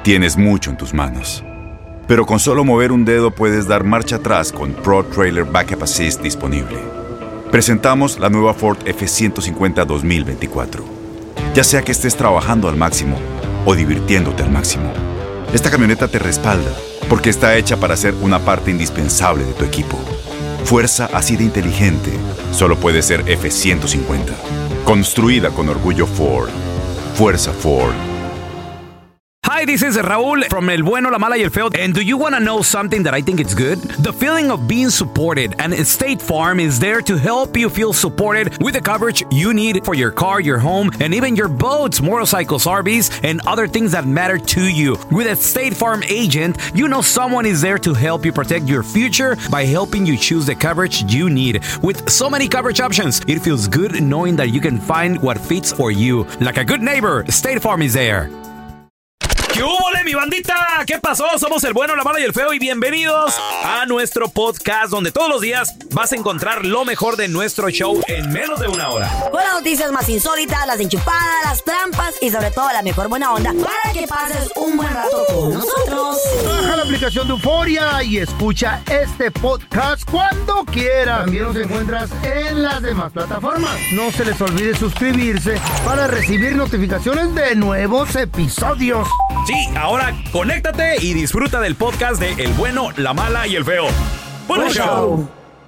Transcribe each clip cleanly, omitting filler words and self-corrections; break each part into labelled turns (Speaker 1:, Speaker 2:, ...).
Speaker 1: Tienes mucho en tus manos. Pero con solo mover un dedo puedes dar marcha atrás con Pro Trailer Backup Assist disponible. Presentamos la nueva Ford F-150 2024. Ya sea que estés trabajando al máximo o divirtiéndote al máximo, esta camioneta te respalda porque está hecha para ser una parte indispensable de tu equipo. Fuerza así de inteligente solo puede ser F-150. Construida con orgullo Ford. Fuerza Ford.
Speaker 2: Hi, this is Raúl from El Bueno, La Mala y El Feo. And do you want to know something that I think it's good? The feeling of being supported. And State Farm is there to help you feel supported with the coverage you need for your car, your home, and even your boats, motorcycles, RVs, and other things that matter to you. With a State Farm agent, you know someone is there to help you protect your future by helping you choose the coverage you need. With so many coverage options, it feels good knowing that you can find what fits for you. Like a good neighbor, State Farm is there. ¿Qué hubo, mi bandita? ¿Qué pasó? Somos El Bueno, La Mala y El Feo y bienvenidos a nuestro podcast donde todos los días vas a encontrar lo mejor de nuestro show en menos de una hora.
Speaker 3: Con las noticias más insólitas, las enchufadas, las trampas y sobre todo la mejor buena onda para que pases un buen rato con nosotros.
Speaker 4: Baja la aplicación de Euforia y escucha este podcast cuando quieras. También nos encuentras en las demás plataformas. No se les olvide suscribirse para recibir notificaciones de nuevos episodios.
Speaker 2: Sí, ahora conéctate y disfruta del podcast de El Bueno, La Mala y El Feo. ¡Buen show!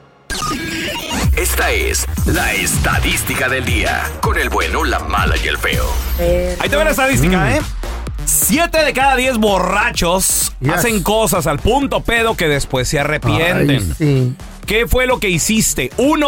Speaker 5: Esta es la estadística del día con El Bueno, La Mala y El Feo.
Speaker 2: Ahí te va la estadística, 7 de cada 10 borrachos hacen cosas al punto pedo que después se arrepienten.
Speaker 4: Ay, sí.
Speaker 2: ¿Qué fue lo que hiciste?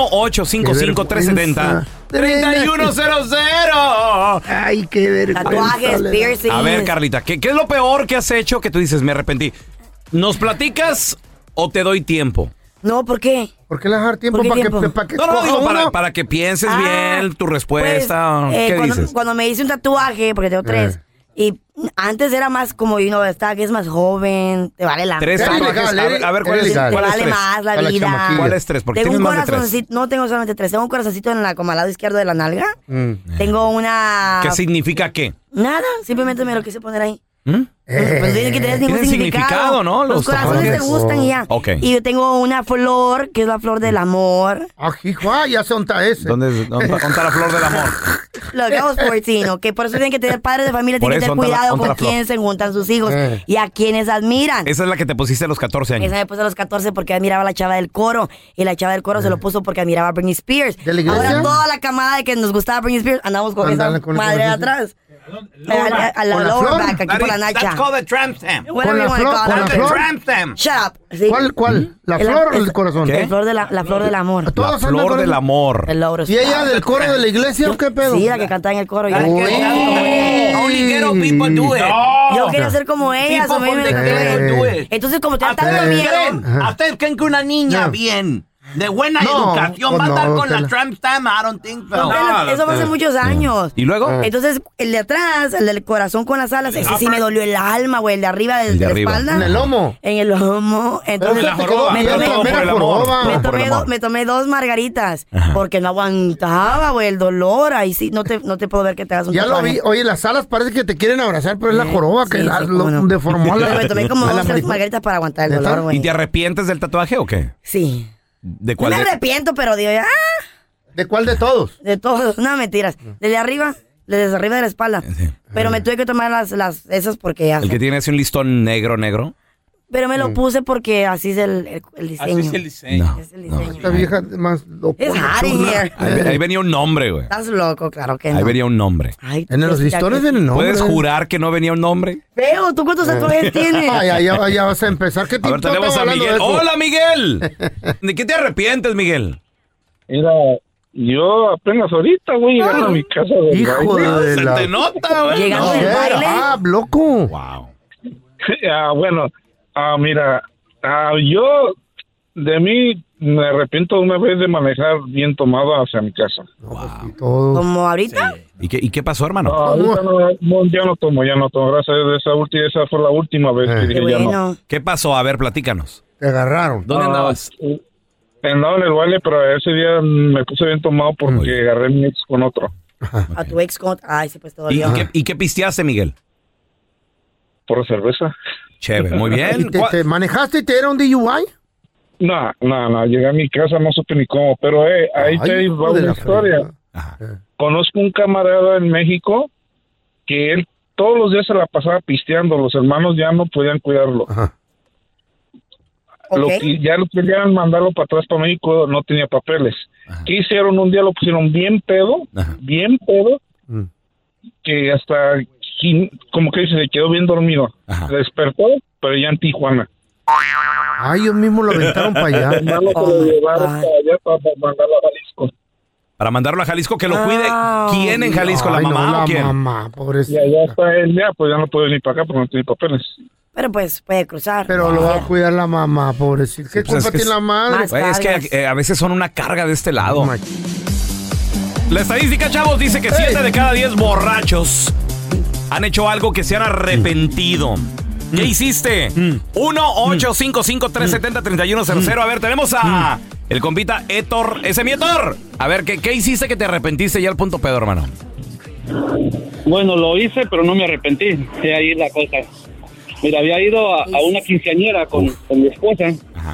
Speaker 2: 1-855-370-3100.
Speaker 4: Ay, qué vergüenza.
Speaker 3: Tatuajes, piercings.
Speaker 2: A ver, Carlita, ¿qué es lo peor que has hecho que tú dices, me arrepentí? ¿Nos platicas o te doy tiempo?
Speaker 3: No, ¿por qué?
Speaker 4: ¿Por qué le dejar tiempo?
Speaker 3: ¿Por qué
Speaker 4: ¿Para
Speaker 3: tiempo?
Speaker 4: que, para que
Speaker 2: No, digo,
Speaker 4: uno?
Speaker 2: para que pienses bien tu respuesta.
Speaker 3: Pues,
Speaker 2: ¿Qué dices?
Speaker 3: cuando me hice un tatuaje, porque tengo 3, y antes era más como, está que es más joven, te vale la
Speaker 2: 3
Speaker 4: Era
Speaker 2: tatuajes.
Speaker 4: ilegal,
Speaker 2: A ver, ¿cuál es
Speaker 3: te
Speaker 2: ¿cuál es
Speaker 3: vale
Speaker 2: 3?
Speaker 3: más la
Speaker 4: A la
Speaker 3: vida.
Speaker 4: chamaquilla.
Speaker 2: ¿Cuál es 3? Porque
Speaker 3: Tengo
Speaker 2: tienes
Speaker 3: un
Speaker 2: más de 3.
Speaker 3: corazoncito, no tengo solamente 3, tengo un corazoncito como al lado izquierdo de la nalga. Tengo una...
Speaker 2: ¿Qué significa qué?
Speaker 3: Nada, simplemente me lo quise poner ahí. Pues dicen que tienes ningún
Speaker 2: Tienen
Speaker 3: significado,
Speaker 2: significado, ¿no?
Speaker 3: Los corazones te
Speaker 2: tatuajes.
Speaker 3: gustan y ya.
Speaker 2: Ok.
Speaker 3: Y yo tengo una flor, que es la flor del amor.
Speaker 4: Ajijua, ya sé dónde está ese.
Speaker 2: ¿Dónde está la flor del amor?
Speaker 3: Los cabos porcino, que por eso tienen que tener padres de familia,
Speaker 2: Por
Speaker 3: tienen que
Speaker 2: eso,
Speaker 3: tener cuidado
Speaker 2: ¿dónde
Speaker 3: con
Speaker 2: la flor?
Speaker 3: quién se juntan sus hijos y a quienes admiran.
Speaker 2: Esa es la que te pusiste a los 14 años.
Speaker 3: Esa me puse a los 14 porque admiraba a la chava del coro. Y la chava del coro se lo puso porque admiraba a Britney Spears.
Speaker 4: ¿De la iglesia?
Speaker 3: Ahora toda la camada de que nos gustaba Britney Spears andamos con
Speaker 4: Ándale,
Speaker 3: esa
Speaker 4: con el
Speaker 3: madre de
Speaker 4: corazón.
Speaker 3: atrás. A la
Speaker 4: ¿Con la
Speaker 3: lower
Speaker 4: flor?
Speaker 3: back, aquí por la nacha.
Speaker 2: the tramp stamp.
Speaker 3: Whatever you wanna
Speaker 4: flor,
Speaker 3: call
Speaker 4: con
Speaker 3: it.
Speaker 4: la flor.
Speaker 2: Tramp stamp.
Speaker 3: Shut up. Sí.
Speaker 4: ¿Cuál? ¿La
Speaker 3: El-
Speaker 4: flor o
Speaker 3: el-
Speaker 4: el corazón?
Speaker 2: ¿Qué?
Speaker 3: La flor del amor.
Speaker 2: La
Speaker 4: Todos andan
Speaker 2: flor
Speaker 4: con
Speaker 2: del
Speaker 4: eso.
Speaker 2: amor.
Speaker 3: El logro.
Speaker 4: ¿Y ella del coro de la iglesia o qué pedo?
Speaker 3: Sí, la que cantaba en el coro. Yo,
Speaker 6: Only ghetto people do it.
Speaker 3: yo quería ser como ella.
Speaker 6: People
Speaker 3: so me-
Speaker 6: from the ghetto do it.
Speaker 3: Entonces, como te da
Speaker 6: ¿Ustedes
Speaker 3: tanto miedo...
Speaker 6: creen que una niña
Speaker 4: No.
Speaker 6: bien, de buena
Speaker 4: No,
Speaker 6: educación,
Speaker 4: pues
Speaker 6: va a estar
Speaker 4: no,
Speaker 6: con la
Speaker 4: Tela.
Speaker 6: tramp stamp? I don't think so.
Speaker 3: Eso fue hace muchos años.
Speaker 2: ¿Y luego?
Speaker 3: Entonces, el de atrás, el del corazón con las alas, ese sí me dolió el alma, güey. El de arriba
Speaker 2: El de
Speaker 3: la
Speaker 2: arriba.
Speaker 3: espalda.
Speaker 4: ¿En el lomo?
Speaker 3: En el lomo. Entonces,
Speaker 4: Pero te quedó
Speaker 3: me
Speaker 4: bien,
Speaker 3: tomé-
Speaker 4: todo por el amor.
Speaker 2: Todo por el amor.
Speaker 3: me tomé 2 margaritas porque no aguantaba, güey, el dolor. Ahí sí, no te puedo ver que te hagas un
Speaker 4: Ya lo
Speaker 3: tatuaje.
Speaker 4: vi. Oye, las alas parece que te quieren abrazar, pero es la joroba que
Speaker 3: Sí,
Speaker 4: la-
Speaker 3: sí,
Speaker 4: lo
Speaker 3: cómo no.
Speaker 4: deformó a la...
Speaker 3: Pero me tomé como
Speaker 4: a la
Speaker 3: 2
Speaker 4: mariposa.
Speaker 3: margaritas para aguantar el
Speaker 4: ¿Neta?
Speaker 3: dolor, güey.
Speaker 2: ¿Y te arrepientes del tatuaje o qué?
Speaker 3: Sí.
Speaker 2: ¿De
Speaker 3: No
Speaker 2: cuál?
Speaker 3: me arrepiento, pero digo,
Speaker 4: ¿De cuál de todos?
Speaker 3: de todos. No, mentiras. Desde arriba de la espalda.
Speaker 2: Sí.
Speaker 3: Pero me tuve que tomar esas porque ya.
Speaker 2: ¿El que tiene así un listón negro?
Speaker 3: Pero me lo puse porque así es el diseño.
Speaker 2: No.
Speaker 3: Es el diseño.
Speaker 4: Esta vieja más...
Speaker 3: Es hot in here.
Speaker 2: Ahí venía un nombre, güey.
Speaker 3: Estás loco, claro que no.
Speaker 2: Ahí venía un nombre.
Speaker 3: Ay,
Speaker 4: En los
Speaker 3: Jessica,
Speaker 4: listones
Speaker 3: qué
Speaker 4: viene el nombre.
Speaker 2: ¿Puedes jurar que no venía un nombre?
Speaker 3: feo. ¿Tú cuántos tatuajes tienes?
Speaker 4: Ay, ya vas a empezar. ¿Qué
Speaker 2: A ver, tenemos a Miguel. ¡Hola, Miguel! ¿De qué te arrepientes, Miguel?
Speaker 7: Mira, yo apenas ahorita voy llegando a mi casa del
Speaker 4: Hijo
Speaker 7: baile.
Speaker 4: de
Speaker 2: Se
Speaker 4: la...
Speaker 2: te nota, güey.
Speaker 3: Llegando
Speaker 2: No.
Speaker 3: del baile.
Speaker 4: Ah, loco.
Speaker 2: Wow.
Speaker 7: Bueno, mira, yo de mí me arrepiento una vez de manejar bien tomado hacia mi casa.
Speaker 4: Todo.
Speaker 3: Como ahorita.
Speaker 2: ¿Y qué pasó, hermano?
Speaker 7: Ahorita ya no tomo. Gracias a Dios, esa fue la última vez que
Speaker 3: Qué
Speaker 7: dije ya no.
Speaker 3: bueno.
Speaker 2: ¿Qué pasó? A ver, platícanos.
Speaker 4: Te agarraron.
Speaker 2: ¿Dónde andabas?
Speaker 7: Andaba en el baile, pero ese día me puse bien tomado porque agarré mi ex con otro.
Speaker 3: A tu ex con... Ay, sí, pues
Speaker 2: ¿Y
Speaker 3: todavía.
Speaker 2: qué pisteaste, Miguel?
Speaker 7: por cerveza.
Speaker 2: Chévere, muy bien.
Speaker 4: ¿Y te manejaste y te dieron DUI?
Speaker 7: No, llegué a mi casa, no supe ni cómo, pero ahí te va una historia. Conozco un camarada en México que él todos los días se la pasaba pisteando, los hermanos ya no podían cuidarlo.
Speaker 4: Ajá.
Speaker 7: Lo que ya lo querían mandarlo para atrás para México, no tenía papeles.
Speaker 2: Ajá.
Speaker 7: ¿Qué hicieron? Un día lo pusieron bien pedo, que hasta, como que dice, se quedó bien dormido.
Speaker 2: Ajá.
Speaker 7: Despertó, pero ya en Tijuana.
Speaker 4: Ay, ellos mismos lo aventaron para allá.
Speaker 7: Hermano, se lo llevaron para allá para mandarlo a Jalisco.
Speaker 2: Para mandarlo a Jalisco, que lo cuide. ¿Quién en Jalisco? ¿La
Speaker 4: Ay,
Speaker 2: mamá
Speaker 4: no,
Speaker 2: o quién?
Speaker 4: La mamá,
Speaker 7: Y
Speaker 4: pobrecita.
Speaker 7: allá está él, pues ya no puede venir para acá porque no tiene papeles.
Speaker 3: Pero pues puede cruzar.
Speaker 4: Pero lo va a cuidar la mamá, pobrecita. ¿Qué
Speaker 2: Sí, pues
Speaker 4: culpa
Speaker 2: es que
Speaker 4: tiene la madre?
Speaker 3: Más
Speaker 2: Güey, es
Speaker 3: cargas.
Speaker 2: que a veces son una carga de este lado.
Speaker 4: Oh, my-
Speaker 2: La estadística, chavos, dice que 7 de cada 10 borrachos han hecho algo que se han arrepentido. ¿Qué hiciste? 1-855-370-3100. A ver, tenemos a el compita Héctor. ¡Ese mi Héctor! A ver, ¿qué hiciste que te arrepentiste ya al punto pedo, hermano?
Speaker 8: Bueno, lo hice, pero no me arrepentí. Sí, ahí es la cosa. Mira, había ido a una quinceañera con mi esposa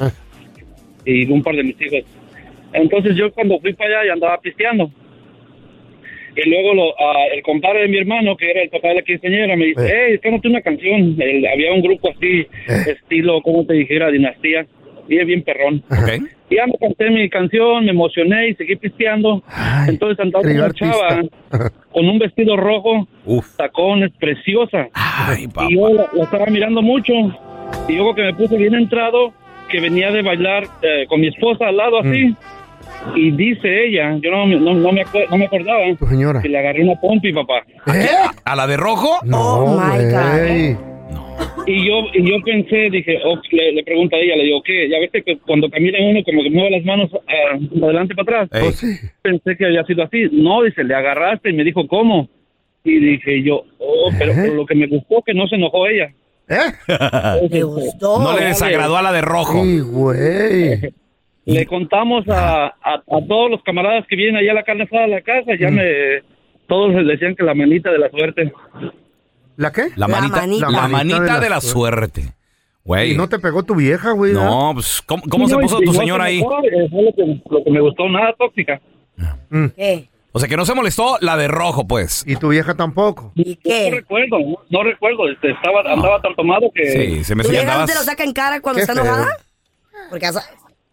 Speaker 8: y un par de mis hijos. Entonces yo cuando fui para allá ya andaba pisteando. Y luego el compadre de mi hermano, que era el papá de la quinceañera, me dice, hey, cántate una canción. Había un grupo así, estilo, como te dijera, Dinastía. Y es bien perrón.
Speaker 2: Ok.
Speaker 8: Y ya me canté mi canción, me emocioné y seguí pisteando.
Speaker 4: Ay,
Speaker 8: Entonces andaba
Speaker 4: querido
Speaker 8: una chava
Speaker 4: artista.
Speaker 8: con un vestido rojo,
Speaker 2: Uf.
Speaker 8: tacones, preciosa.
Speaker 2: Ay, papá.
Speaker 8: Y yo la estaba mirando mucho. Y luego que me puse bien entrado, que venía de bailar con mi esposa al lado así. Y dice ella, yo no me acordaba,
Speaker 4: Tu señora.
Speaker 8: que le agarré una pompi, papá.
Speaker 4: ¿Eh?
Speaker 2: ¿A la de rojo?
Speaker 4: No,
Speaker 3: Oh, my
Speaker 4: güey.
Speaker 8: Y yo pensé, dije, le pregunto a ella, le digo, ¿qué? Ya ves que cuando camina uno como que mueve las manos adelante para atrás.
Speaker 2: Ey.
Speaker 4: Pues sí.
Speaker 8: Pensé que había sido así. No, dice, le agarraste. Y me dijo, ¿cómo? Y dije yo, pero lo que me gustó que no se enojó ella.
Speaker 4: ¿Eh?
Speaker 3: Me gustó.
Speaker 2: No le desagradó a la de rojo.
Speaker 4: Sí, güey.
Speaker 8: Le contamos a todos los camaradas que vienen allá a la carne asada a la casa, todos les decían que la manita de la suerte.
Speaker 4: ¿La qué?
Speaker 2: La manita de la suerte.
Speaker 4: ¿Y
Speaker 2: Güey.
Speaker 4: no te pegó tu vieja, güey?
Speaker 2: No, pues, ¿cómo se puso tu señora ahí?
Speaker 8: Fue lo que me gustó, nada tóxica.
Speaker 3: ¿Qué?
Speaker 2: O sea, que no se molestó la de rojo, pues.
Speaker 4: ¿Y tu vieja tampoco?
Speaker 3: ¿Y qué?
Speaker 8: No recuerdo, andaba tan tomado que...
Speaker 2: Sí, se me
Speaker 3: ¿Tu
Speaker 2: hacía
Speaker 3: vieja no
Speaker 2: andabas.
Speaker 3: te lo saca en cara cuando
Speaker 4: Qué
Speaker 3: está
Speaker 4: feo.
Speaker 3: enojada? Porque ya sabes.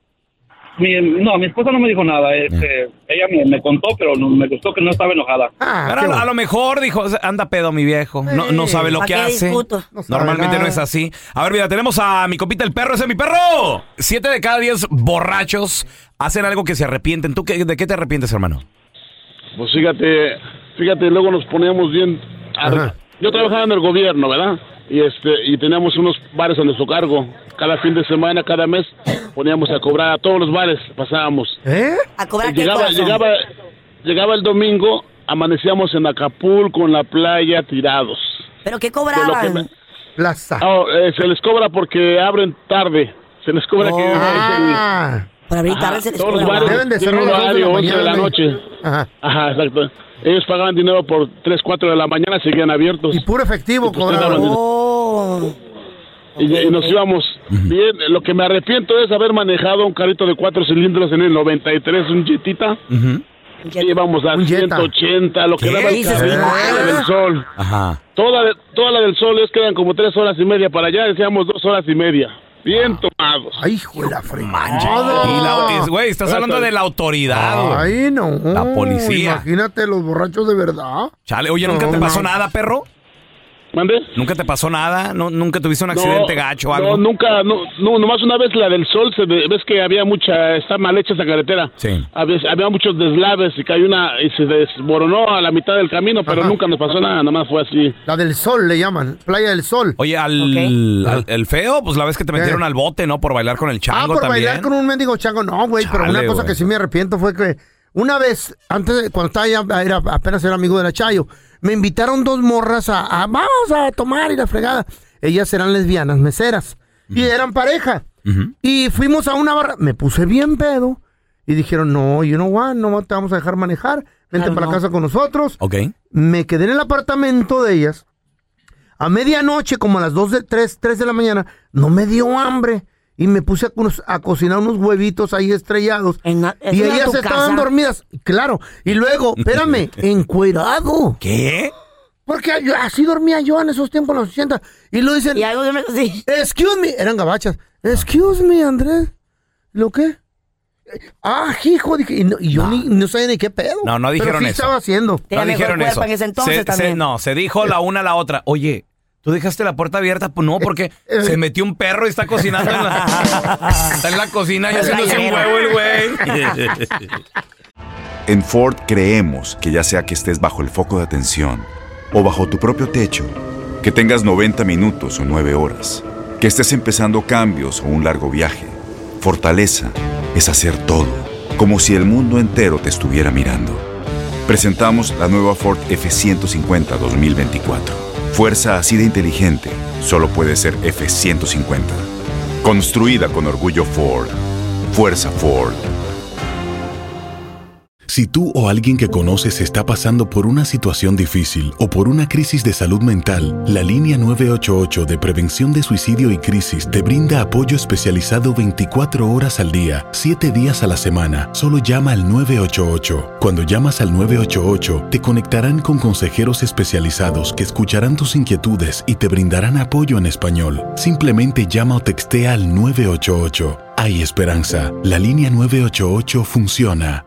Speaker 8: Mi esposa no me dijo nada, ella me contó, pero me gustó que no estaba enojada.
Speaker 4: Ah,
Speaker 2: Pero
Speaker 4: qué
Speaker 2: a
Speaker 4: bueno.
Speaker 2: lo mejor dijo, anda pedo mi viejo. No sabe lo
Speaker 3: ¿Para
Speaker 2: que
Speaker 3: qué
Speaker 2: hace.
Speaker 3: discuto?
Speaker 4: No sabe
Speaker 2: Normalmente
Speaker 4: nada.
Speaker 2: no es así. A ver, mira, tenemos a mi compita el perro, ese es mi perro. 7 de cada 10 borrachos hacen algo que se arrepienten. ¿Tú de qué te arrepientes, hermano?
Speaker 9: Pues fíjate, luego nos poníamos bien...
Speaker 4: Ajá.
Speaker 9: Yo trabajaba en el gobierno, ¿verdad? Y teníamos unos bares a nuestro cargo. Cada fin de semana, cada mes, poníamos a cobrar a todos los bares, pasábamos.
Speaker 4: ¿Eh?
Speaker 3: ¿A cobrar qué, corazón?
Speaker 9: Llegaba el domingo, amanecíamos en Acapulco, en la playa, tirados.
Speaker 3: ¿Pero qué
Speaker 9: De lo que
Speaker 3: cobraban?
Speaker 9: me-
Speaker 4: Plaza.
Speaker 9: se les cobra porque abren tarde. Se les cobra que...
Speaker 4: Ah.
Speaker 3: Por abrir tarde se les
Speaker 9: todos los
Speaker 3: cobra.
Speaker 9: bares
Speaker 4: Deben de
Speaker 9: tienen
Speaker 4: cerrar a las
Speaker 9: horario
Speaker 4: 11 de la
Speaker 9: 11 de la
Speaker 4: mañana.
Speaker 9: noche.
Speaker 4: Ajá.
Speaker 9: Ajá, exacto. Ellos pagaban dinero por 3, 4 de la mañana, seguían abiertos.
Speaker 4: Y puro efectivo
Speaker 9: Y pues,
Speaker 4: cobraban.
Speaker 3: Oh.
Speaker 9: Y nos íbamos bien. Lo que me arrepiento es haber manejado un carrito de 4 cilindros en el 93, un Jetita. Y íbamos a
Speaker 4: Un Jetta.
Speaker 9: 180, lo que
Speaker 2: ¿Qué
Speaker 9: daba el
Speaker 3: dices?
Speaker 9: carril
Speaker 3: Ah.
Speaker 9: del sol.
Speaker 2: Ajá.
Speaker 9: Toda la del sol es que eran como 3 horas y media para allá, decíamos 2 horas y media. Bien tomados.
Speaker 4: Ay, hijo de la
Speaker 2: Y
Speaker 4: fregada.
Speaker 2: güey, estás hablando de la autoridad, güey.
Speaker 4: Ay, no.
Speaker 2: La policía.
Speaker 4: Imagínate los borrachos de verdad.
Speaker 2: Chale, oye, ¿nunca te
Speaker 4: No,
Speaker 2: pasó
Speaker 4: no.
Speaker 2: nada, perro?
Speaker 9: ¿Mande?
Speaker 2: ¿Nunca te pasó nada? ¿Nunca tuviste un accidente gacho o algo?
Speaker 9: No, nunca, nomás una vez la del sol, ves que había está mal hecha esa carretera.
Speaker 2: Sí.
Speaker 9: Había muchos deslaves y cayó y se desmoronó a la mitad del camino, pero
Speaker 4: Ajá.
Speaker 9: nunca nos pasó nada, nomás fue así.
Speaker 4: La del sol le llaman. Playa del sol.
Speaker 2: Oye, el feo, pues la vez que te metieron al bote, ¿no? Por bailar con el chango
Speaker 4: por
Speaker 2: también.
Speaker 4: bailar con un mendigo chango. No, güey, pero
Speaker 2: Chale,
Speaker 4: una cosa
Speaker 2: güey.
Speaker 4: que sí me arrepiento fue que una vez, cuando estaba ya, apenas era amigo de la Chayo, me invitaron 2 morras vamos a tomar y la fregada. Ellas eran lesbianas, meseras. Y eran pareja. Y fuimos a una barra. Me puse bien pedo. Y dijeron, no, no te vamos a dejar manejar. Vente
Speaker 3: Claro,
Speaker 4: para
Speaker 3: no.
Speaker 4: la casa con nosotros.
Speaker 2: Ok.
Speaker 4: Me quedé en el apartamento de ellas. A medianoche, como a las 3 de la mañana, no me dio hambre. Y me puse a cocinar unos huevitos ahí estrellados. Y ellas estaban dormidas. Claro. Y luego, espérame, encuerado.
Speaker 2: ¿Qué?
Speaker 4: Porque así dormía yo en esos tiempos, en los 80. Y lo dicen,
Speaker 3: sí.
Speaker 4: Excuse me. Eran gabachas. Excuse me, Andrés. ¿Lo qué? Hijo, dije. Y yo no sabía ni qué pedo.
Speaker 2: No dijeron
Speaker 4: pero sí
Speaker 2: eso.
Speaker 4: estaba haciendo.
Speaker 2: No dijeron eso.
Speaker 3: En ese entonces también.
Speaker 2: Se dijo la una a la otra. Oye, ¿tú dejaste la puerta abierta? Pues no, porque se metió un perro y está cocinando está en la cocina y haciéndose un huevo el güey.
Speaker 1: En Ford creemos que ya sea que estés bajo el foco de atención o bajo tu propio techo, que tengas 90 minutos o 9 horas, que estés empezando cambios o un largo viaje, fortaleza es hacer todo, como si el mundo entero te estuviera mirando. Presentamos la nueva Ford F-150 2024. Fuerza así de inteligente solo puede ser F-150. Construida con orgullo Ford. Fuerza Ford.
Speaker 10: Si tú o alguien que conoces está pasando por una situación difícil o por una crisis de salud mental, la línea 988 de prevención de suicidio y crisis te brinda apoyo especializado 24 horas al día, 7 días a la semana. Solo llama al 988. Cuando llamas al 988, te conectarán con consejeros especializados que escucharán tus inquietudes y te brindarán apoyo en español. Simplemente llama o textea al 988. Hay esperanza. La línea 988 funciona.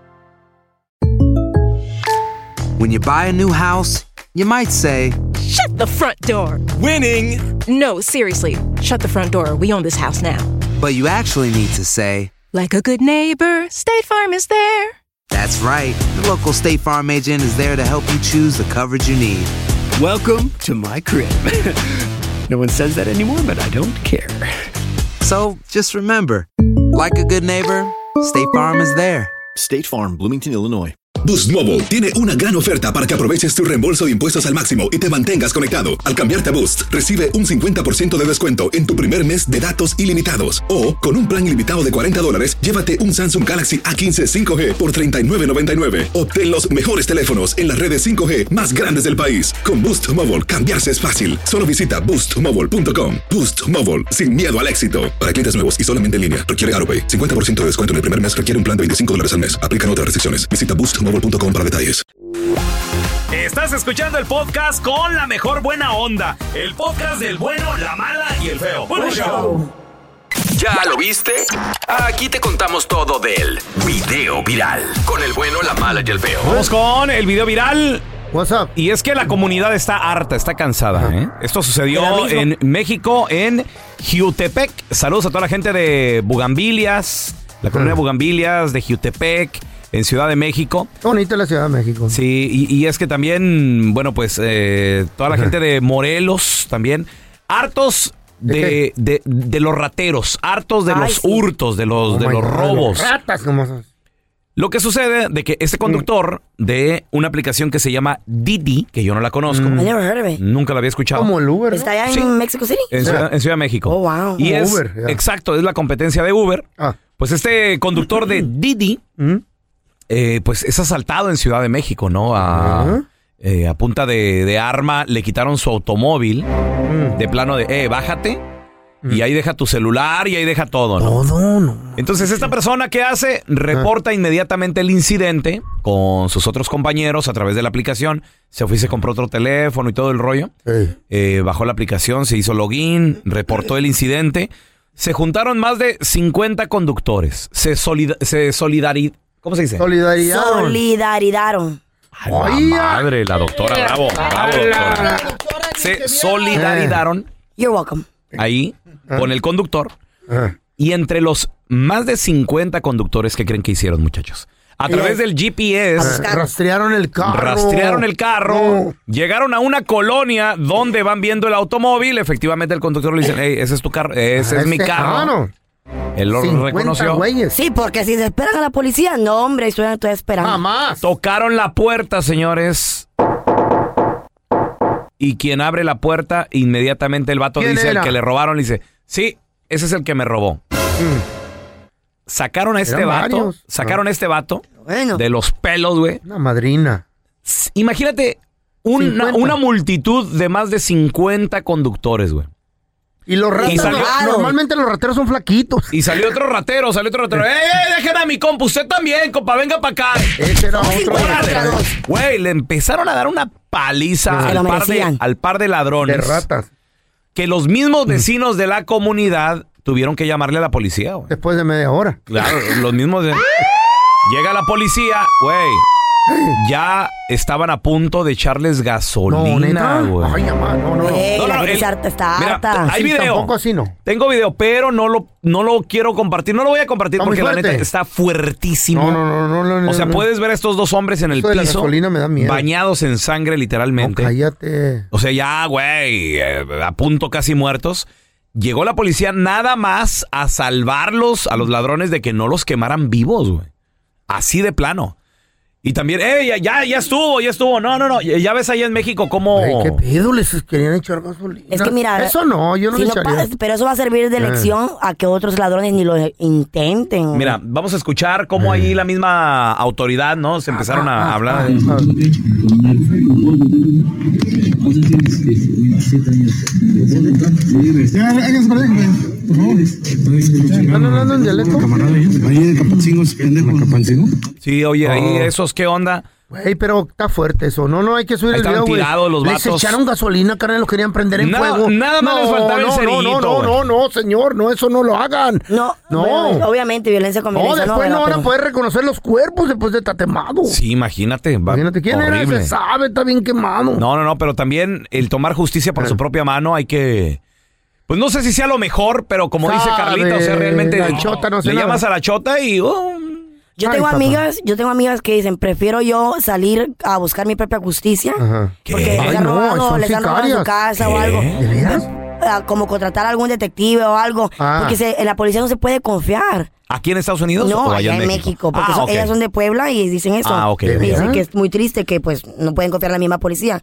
Speaker 11: When you buy a new house, you might say,
Speaker 12: "Shut the front door."
Speaker 2: Winning.
Speaker 12: No, seriously. Shut the front door. We own this house now.
Speaker 11: But you actually need to say,
Speaker 12: like a good neighbor, State Farm is there.
Speaker 11: That's right. The local State Farm agent is there to help you choose the coverage you need.
Speaker 13: Welcome to my crib. No one says that anymore, but I don't care.
Speaker 11: So, just remember, like a good neighbor, State Farm is there.
Speaker 14: State Farm, Bloomington, Illinois.
Speaker 15: Boost Mobile tiene una gran oferta para que aproveches tu reembolso de impuestos al máximo y te mantengas conectado. Al cambiarte a Boost, recibe un 50% de descuento en tu primer mes de datos ilimitados. O, con un plan ilimitado de $40, llévate un Samsung Galaxy A15 5G por $39.99. Obtén los mejores teléfonos en las redes 5G más grandes del país. Con Boost Mobile, cambiarse es fácil. Solo visita boostmobile.com. Boost Mobile, sin miedo al éxito. Para clientes nuevos y solamente en línea, requiere AutoPay. 50% de descuento en el primer mes requiere un plan de $25 al mes. Aplican otras restricciones. Visita boostmobile.com para detalles.
Speaker 2: Estás escuchando el podcast con la mejor buena onda. El podcast del bueno, la mala y el feo. ¡Buen show!
Speaker 5: ¿Ya lo viste? Aquí te contamos todo del video viral. Con el bueno, la mala y el feo.
Speaker 2: Vamos con el video viral.
Speaker 4: What's up?
Speaker 2: Y es que la comunidad está harta, está cansada, ¿eh? Esto sucedió en México, en Jiutepec. Saludos a toda la gente de Bugambilias, la comunidad de Bugambilias, de Jiutepec, en Ciudad de México.
Speaker 4: Qué bonita la Ciudad de México.
Speaker 2: Sí, y es que también, bueno, pues toda la gente de Morelos también, hartos de los rateros, hartos de los hurtos, de los robos.
Speaker 4: Ratas, como...
Speaker 2: Lo que sucede de que este conductor de una aplicación que se llama Didi, que yo no la conozco, nunca la había escuchado.
Speaker 4: Como el Uber, ¿no?
Speaker 3: ¿Está allá en Mexico City?
Speaker 2: En Ciudad de México.
Speaker 3: Oh, wow.
Speaker 2: Y es,
Speaker 4: Uber, yeah.
Speaker 2: exacto, es la competencia de Uber. Pues este conductor de Didi, pues es asaltado en Ciudad de México, ¿no? A punta de arma, le quitaron su automóvil, de plano de, bájate. Y ahí deja tu celular y ahí deja todo, ¿no?
Speaker 4: Todo, no.
Speaker 2: Entonces esta persona, ¿qué hace? Reporta inmediatamente el incidente con sus otros compañeros a través de la aplicación. Se fue y se compró otro teléfono y todo el rollo. Bajó la aplicación, se hizo login, reportó el incidente. Se juntaron más de 50 conductores. ¿Cómo se dice?
Speaker 3: Solidarizaron.
Speaker 2: Ay, la madre, la doctora, bravo, doctora. Se solidarizaron.
Speaker 3: You're welcome.
Speaker 2: Ahí, con el conductor. Y entre los más de 50 conductores, ¿qué creen que hicieron, muchachos? A través del GPS.
Speaker 4: Rastrearon el carro.
Speaker 2: Llegaron a una colonia donde van viendo el automóvil. Efectivamente, el conductor le dice, hey, ese es tu carro, ese es mi carro. Él lo reconoció.
Speaker 4: Güeyes.
Speaker 3: Sí, porque si se esperan a la policía, no, hombre, estoy esperando.
Speaker 4: Jamás.
Speaker 2: Tocaron la puerta, señores. Y quien abre la puerta, inmediatamente el vato dice, el que le robaron, le dice, sí, ese es el que me robó. Sacaron a este vato,
Speaker 4: varios.
Speaker 2: de los pelos, güey.
Speaker 4: Una madrina.
Speaker 2: Imagínate una multitud de más de 50 conductores, güey.
Speaker 4: Y los rateros, normalmente los rateros son flaquitos.
Speaker 2: Y salió otro ratero. Dejen a mi compa, usted también, compa, venga para acá.
Speaker 4: Ese era otro.
Speaker 2: Güey, le empezaron a dar una paliza al par de ladrones.
Speaker 4: De ratas.
Speaker 2: Que los mismos vecinos de la comunidad tuvieron que llamarle a la policía, güey.
Speaker 4: Después de media hora.
Speaker 2: Claro, los mismos Llega la policía, güey. Ya estaban a punto de echarles gasolina, güey.
Speaker 4: Ay, mamá, no.
Speaker 3: La gente está harta.
Speaker 2: Hay video.
Speaker 4: Tampoco así no.
Speaker 2: Tengo video, pero no lo quiero compartir. No lo voy a compartir porque la neta está fuertísimo.
Speaker 4: No.
Speaker 2: O sea, puedes ver a estos dos hombres en el piso.
Speaker 4: La gasolina me da miedo.
Speaker 2: Bañados en sangre, literalmente.
Speaker 4: No, cállate.
Speaker 2: O sea, ya, güey, a punto casi muertos. Llegó la policía nada más a salvarlos a los ladrones de que no los quemaran vivos, güey. Así de plano. Y también, ya estuvo. No. Ya ves allá en México cómo...
Speaker 4: Ay, ¿qué pedo? Les querían echar gasolina.
Speaker 3: Es que mira...
Speaker 4: Eso no, yo no le echaría.
Speaker 3: Pero eso va a servir de lección a que otros ladrones ni lo intenten.
Speaker 2: Mira, vamos a escuchar cómo ahí la misma autoridad, ¿no? Se empezaron a hablar de...
Speaker 4: ¿Están hablando en dialecto?
Speaker 2: Sí, oye, ahí esos, ¿qué onda?
Speaker 4: Güey, pero está fuerte eso. No hay que subir el video, güey.
Speaker 2: Tirados los vatos.
Speaker 4: Les echaron gasolina, carnal, los querían prender en fuego.
Speaker 2: Nada más les faltaba el cerillito.
Speaker 4: No, señor, no, eso no lo hagan.
Speaker 3: No. Bueno, obviamente, violencia con violencia.
Speaker 4: Después no van a poder reconocer los cuerpos después de estar quemado.
Speaker 2: Sí, imagínate.
Speaker 4: Imagínate, ¿quién era? Se sabe, está bien quemado.
Speaker 2: No, pero también el tomar justicia por su propia mano hay que... Pues no sé si sea lo mejor, pero como dice Carlita, o sea, realmente
Speaker 4: la chota no
Speaker 2: le llamas a la chota y...
Speaker 3: Yo tengo amigas que dicen, prefiero yo salir a buscar mi propia justicia.
Speaker 4: Ajá.
Speaker 3: Porque les han robado en su casa o algo.
Speaker 4: ¿De veras?
Speaker 3: Como contratar a algún detective o algo. Porque en la policía no se puede confiar.
Speaker 2: ¿Aquí en Estados Unidos?
Speaker 3: No,
Speaker 2: o
Speaker 3: allá en México. Porque ellas son de Puebla y dicen eso.
Speaker 2: Okay.
Speaker 3: Dicen que es muy triste que pues no pueden confiar en la misma policía.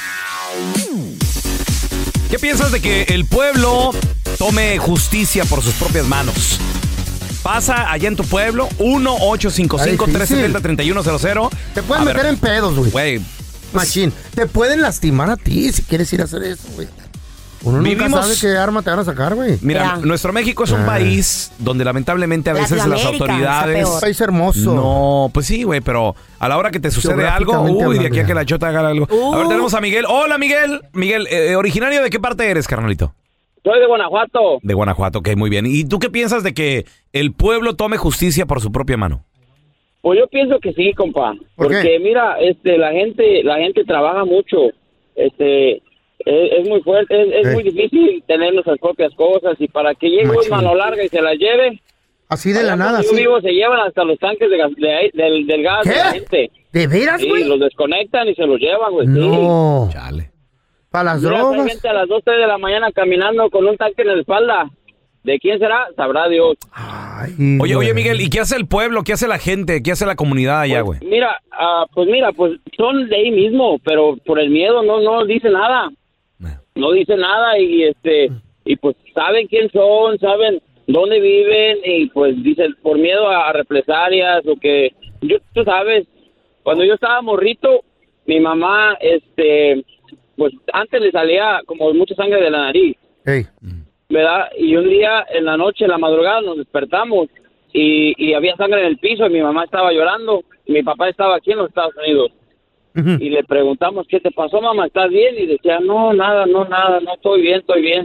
Speaker 2: ¿Qué piensas de que el pueblo tome justicia por sus propias manos? Pasa allá en tu pueblo, 1-855-370-3100.
Speaker 4: Te pueden meter en pedos,
Speaker 2: güey.
Speaker 4: Machín. Te pueden lastimar a ti si quieres ir a hacer eso, güey. Uno nunca sabe qué arma te van a sacar, güey.
Speaker 2: Mira, nuestro México es un país donde lamentablemente a veces las autoridades...
Speaker 4: Es un país hermoso.
Speaker 2: No, pues sí, güey, pero a la hora que te sucede algo, de aquí a que la chota haga algo. A ver, tenemos a Miguel. Hola, Miguel. Miguel, ¿originario de qué parte eres, carnalito?
Speaker 16: Soy de Guanajuato.
Speaker 2: De Guanajuato, ok, muy bien. ¿Y tú qué piensas de que el pueblo tome justicia por su propia mano?
Speaker 16: Pues yo pienso que sí, compa. Porque mira, la gente trabaja mucho. Es muy fuerte, es muy difícil tener nuestras propias cosas y para que llegue un mano larga y se las lleve.
Speaker 4: Así de la nada,
Speaker 16: sí. Vivos se llevan hasta los tanques del gas de la gente.
Speaker 4: ¿De veras, güey?
Speaker 16: Sí, los desconectan y se los llevan, güey.
Speaker 4: No.
Speaker 16: Sí.
Speaker 2: Chale.
Speaker 4: Para las
Speaker 16: Mira,
Speaker 4: drogas.
Speaker 16: hay gente a las 2, 3 de la mañana caminando con un tanque en la espalda. ¿De quién será? Sabrá Dios.
Speaker 4: Ay,
Speaker 2: oye, Miguel, ¿y qué hace el pueblo? ¿Qué hace la gente? ¿Qué hace la comunidad allá, güey?
Speaker 16: Mira, pues son de ahí mismo, pero por el miedo no dice nada. No dice nada y pues saben quién son, saben dónde viven y pues dicen por miedo a represalias o que tú sabes, cuando yo estaba morrito, mi mamá pues antes le salía como mucha sangre de la nariz.
Speaker 4: Hey.
Speaker 16: ¿Verdad? Y un día en la noche, en la madrugada, nos despertamos y había sangre en el piso y mi mamá estaba llorando. Mi papá estaba aquí en los Estados Unidos. Y le preguntamos, ¿qué te pasó, mamá? ¿Estás bien? Y decía, no, nada, no estoy bien.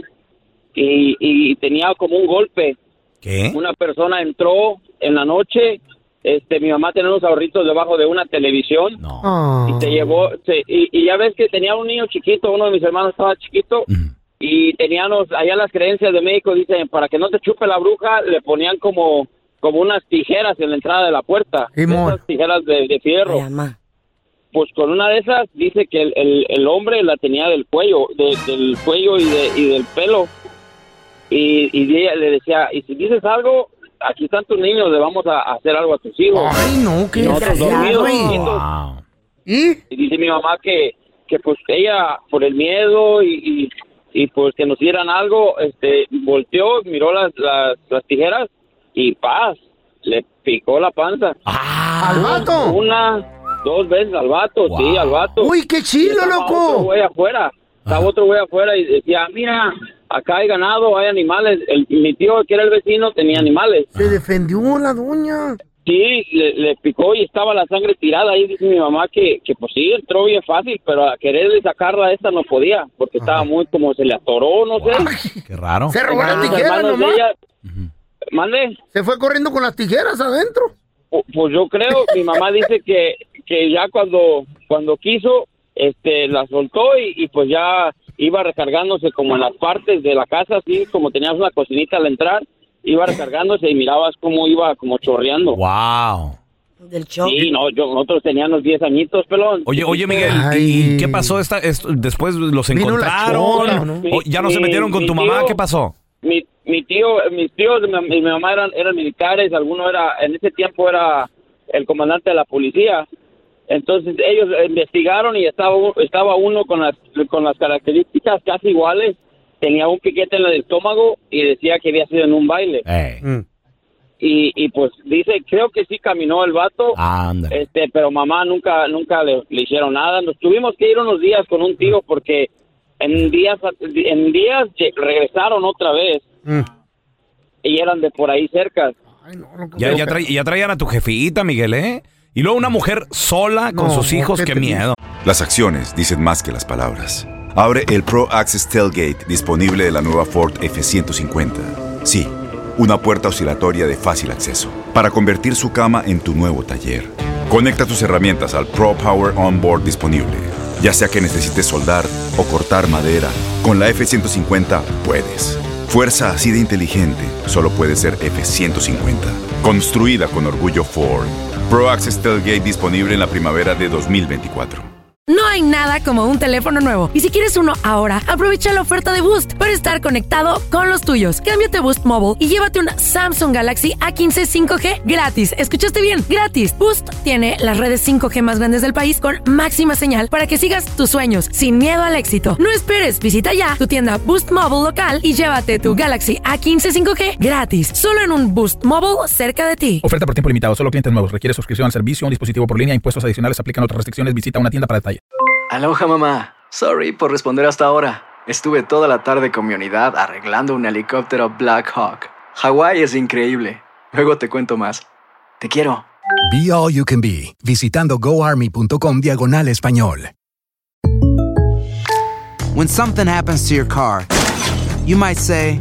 Speaker 16: Y tenía como un golpe.
Speaker 2: ¿Qué?
Speaker 16: Una persona entró en la noche, mi mamá tenía unos ahorritos debajo de una televisión.
Speaker 2: No.
Speaker 16: Y se llevó, y ya ves que tenía un niño chiquito, uno de mis hermanos estaba chiquito, y teníamos allá las creencias de México, dicen, para que no te chupe la bruja, le ponían como unas tijeras en la entrada de la puerta. Esas tijeras de fierro. Pues con una de esas dice que el hombre la tenía del cuello, del cuello y del pelo. Y ella le decía, y si dices algo, aquí están tus niños, le vamos a hacer algo a tus hijos.
Speaker 4: Ay, no, qué
Speaker 16: desgraciado. Y dice mi mamá que pues ella, por el miedo y pues que nos dieran algo, volteó, miró las tijeras y paz, le picó la panza.
Speaker 4: ¿Al vato?
Speaker 16: 2 veces al vato,
Speaker 2: Wow.
Speaker 16: sí, al vato.
Speaker 4: Uy, qué chido,
Speaker 16: Estaba
Speaker 4: loco.
Speaker 16: otro güey afuera. Estaba otro güey afuera y decía, mira, acá hay ganado, hay animales. Mi tío, que era el vecino, tenía animales.
Speaker 4: Se defendió la doña.
Speaker 16: Sí, le picó y estaba la sangre tirada. Ahí dice mi mamá que pues sí, entró bien fácil, pero a quererle sacarla esta no podía, porque estaba muy como se le atoró, no sé.
Speaker 2: Qué raro.
Speaker 4: Se robó las
Speaker 16: Los
Speaker 4: tijeras
Speaker 16: hermanos de
Speaker 4: nomás.
Speaker 16: ella- ¿Mande?
Speaker 4: Se fue corriendo con las tijeras adentro.
Speaker 16: Pues yo creo, mi mamá dice que ya cuando quiso, la soltó y pues ya iba recargándose como en las partes de la casa, así como tenías una cocinita al entrar, iba recargándose y mirabas cómo iba como chorreando.
Speaker 2: Wow.
Speaker 3: Del shock.
Speaker 16: Sí, no, nosotros teníamos 10 añitos, pelón.
Speaker 2: Oye, Miguel, ¿y qué pasó después? ¿Los
Speaker 16: Vino la
Speaker 2: encontraron?
Speaker 16: chona, ¿no?
Speaker 2: ¿O ¿Ya no se metieron con
Speaker 16: Mi
Speaker 2: tu mamá?
Speaker 16: tío-
Speaker 2: ¿Qué pasó?
Speaker 16: Mis tíos y mi mamá eran militares, alguno en ese tiempo era el comandante de la policía. Entonces ellos investigaron y estaba uno con las características casi iguales. Tenía un piquete en el estómago y decía que había sido en un baile. Y pues dice, creo que sí caminó el vato, pero mamá nunca le hicieron nada. Nos tuvimos que ir unos días con un tío porque en días regresaron otra vez y eran de por ahí cerca.
Speaker 2: Ya traían a tu jefita, Miguel, ¿eh? Y luego una mujer sola con sus hijos, qué miedo.
Speaker 1: Las acciones dicen más que las palabras. Abre el Pro Access Tailgate disponible de la nueva Ford F-150. Sí, una puerta oscilatoria de fácil acceso para convertir su cama en tu nuevo taller. Conecta tus herramientas al Pro Power Onboard disponible. Ya sea que necesites soldar o cortar madera, con la F-150 puedes. Fuerza así de inteligente solo puede ser F-150. Construida con orgullo Ford. Pro Access Tailgate disponible en la primavera de 2024.
Speaker 12: No hay nada como un teléfono nuevo. Y si quieres uno ahora, aprovecha la oferta de Boost para estar conectado con los tuyos. Cámbiate a Boost Mobile y llévate un Samsung Galaxy A15 5G gratis. ¿Escuchaste bien? Gratis. Boost tiene las redes 5G más grandes del país con máxima señal para que sigas tus sueños sin miedo al éxito. No esperes, visita ya tu tienda Boost Mobile local y llévate tu Galaxy A15 5G gratis. Solo en un Boost Mobile cerca de ti.
Speaker 17: Oferta por tiempo limitado. Solo clientes nuevos. Requiere suscripción al servicio, un dispositivo por línea, impuestos adicionales, aplican otras restricciones. Visita una tienda para detalle.
Speaker 13: Aloha, mamá. Sorry por responder hasta ahora. Estuve toda la tarde con mi unidad arreglando un helicóptero Black Hawk. Hawái es increíble. Luego te cuento más. Te quiero.
Speaker 18: Be All You Can Be, visitando goarmy.com/español.
Speaker 11: When something happens to your car, you might say,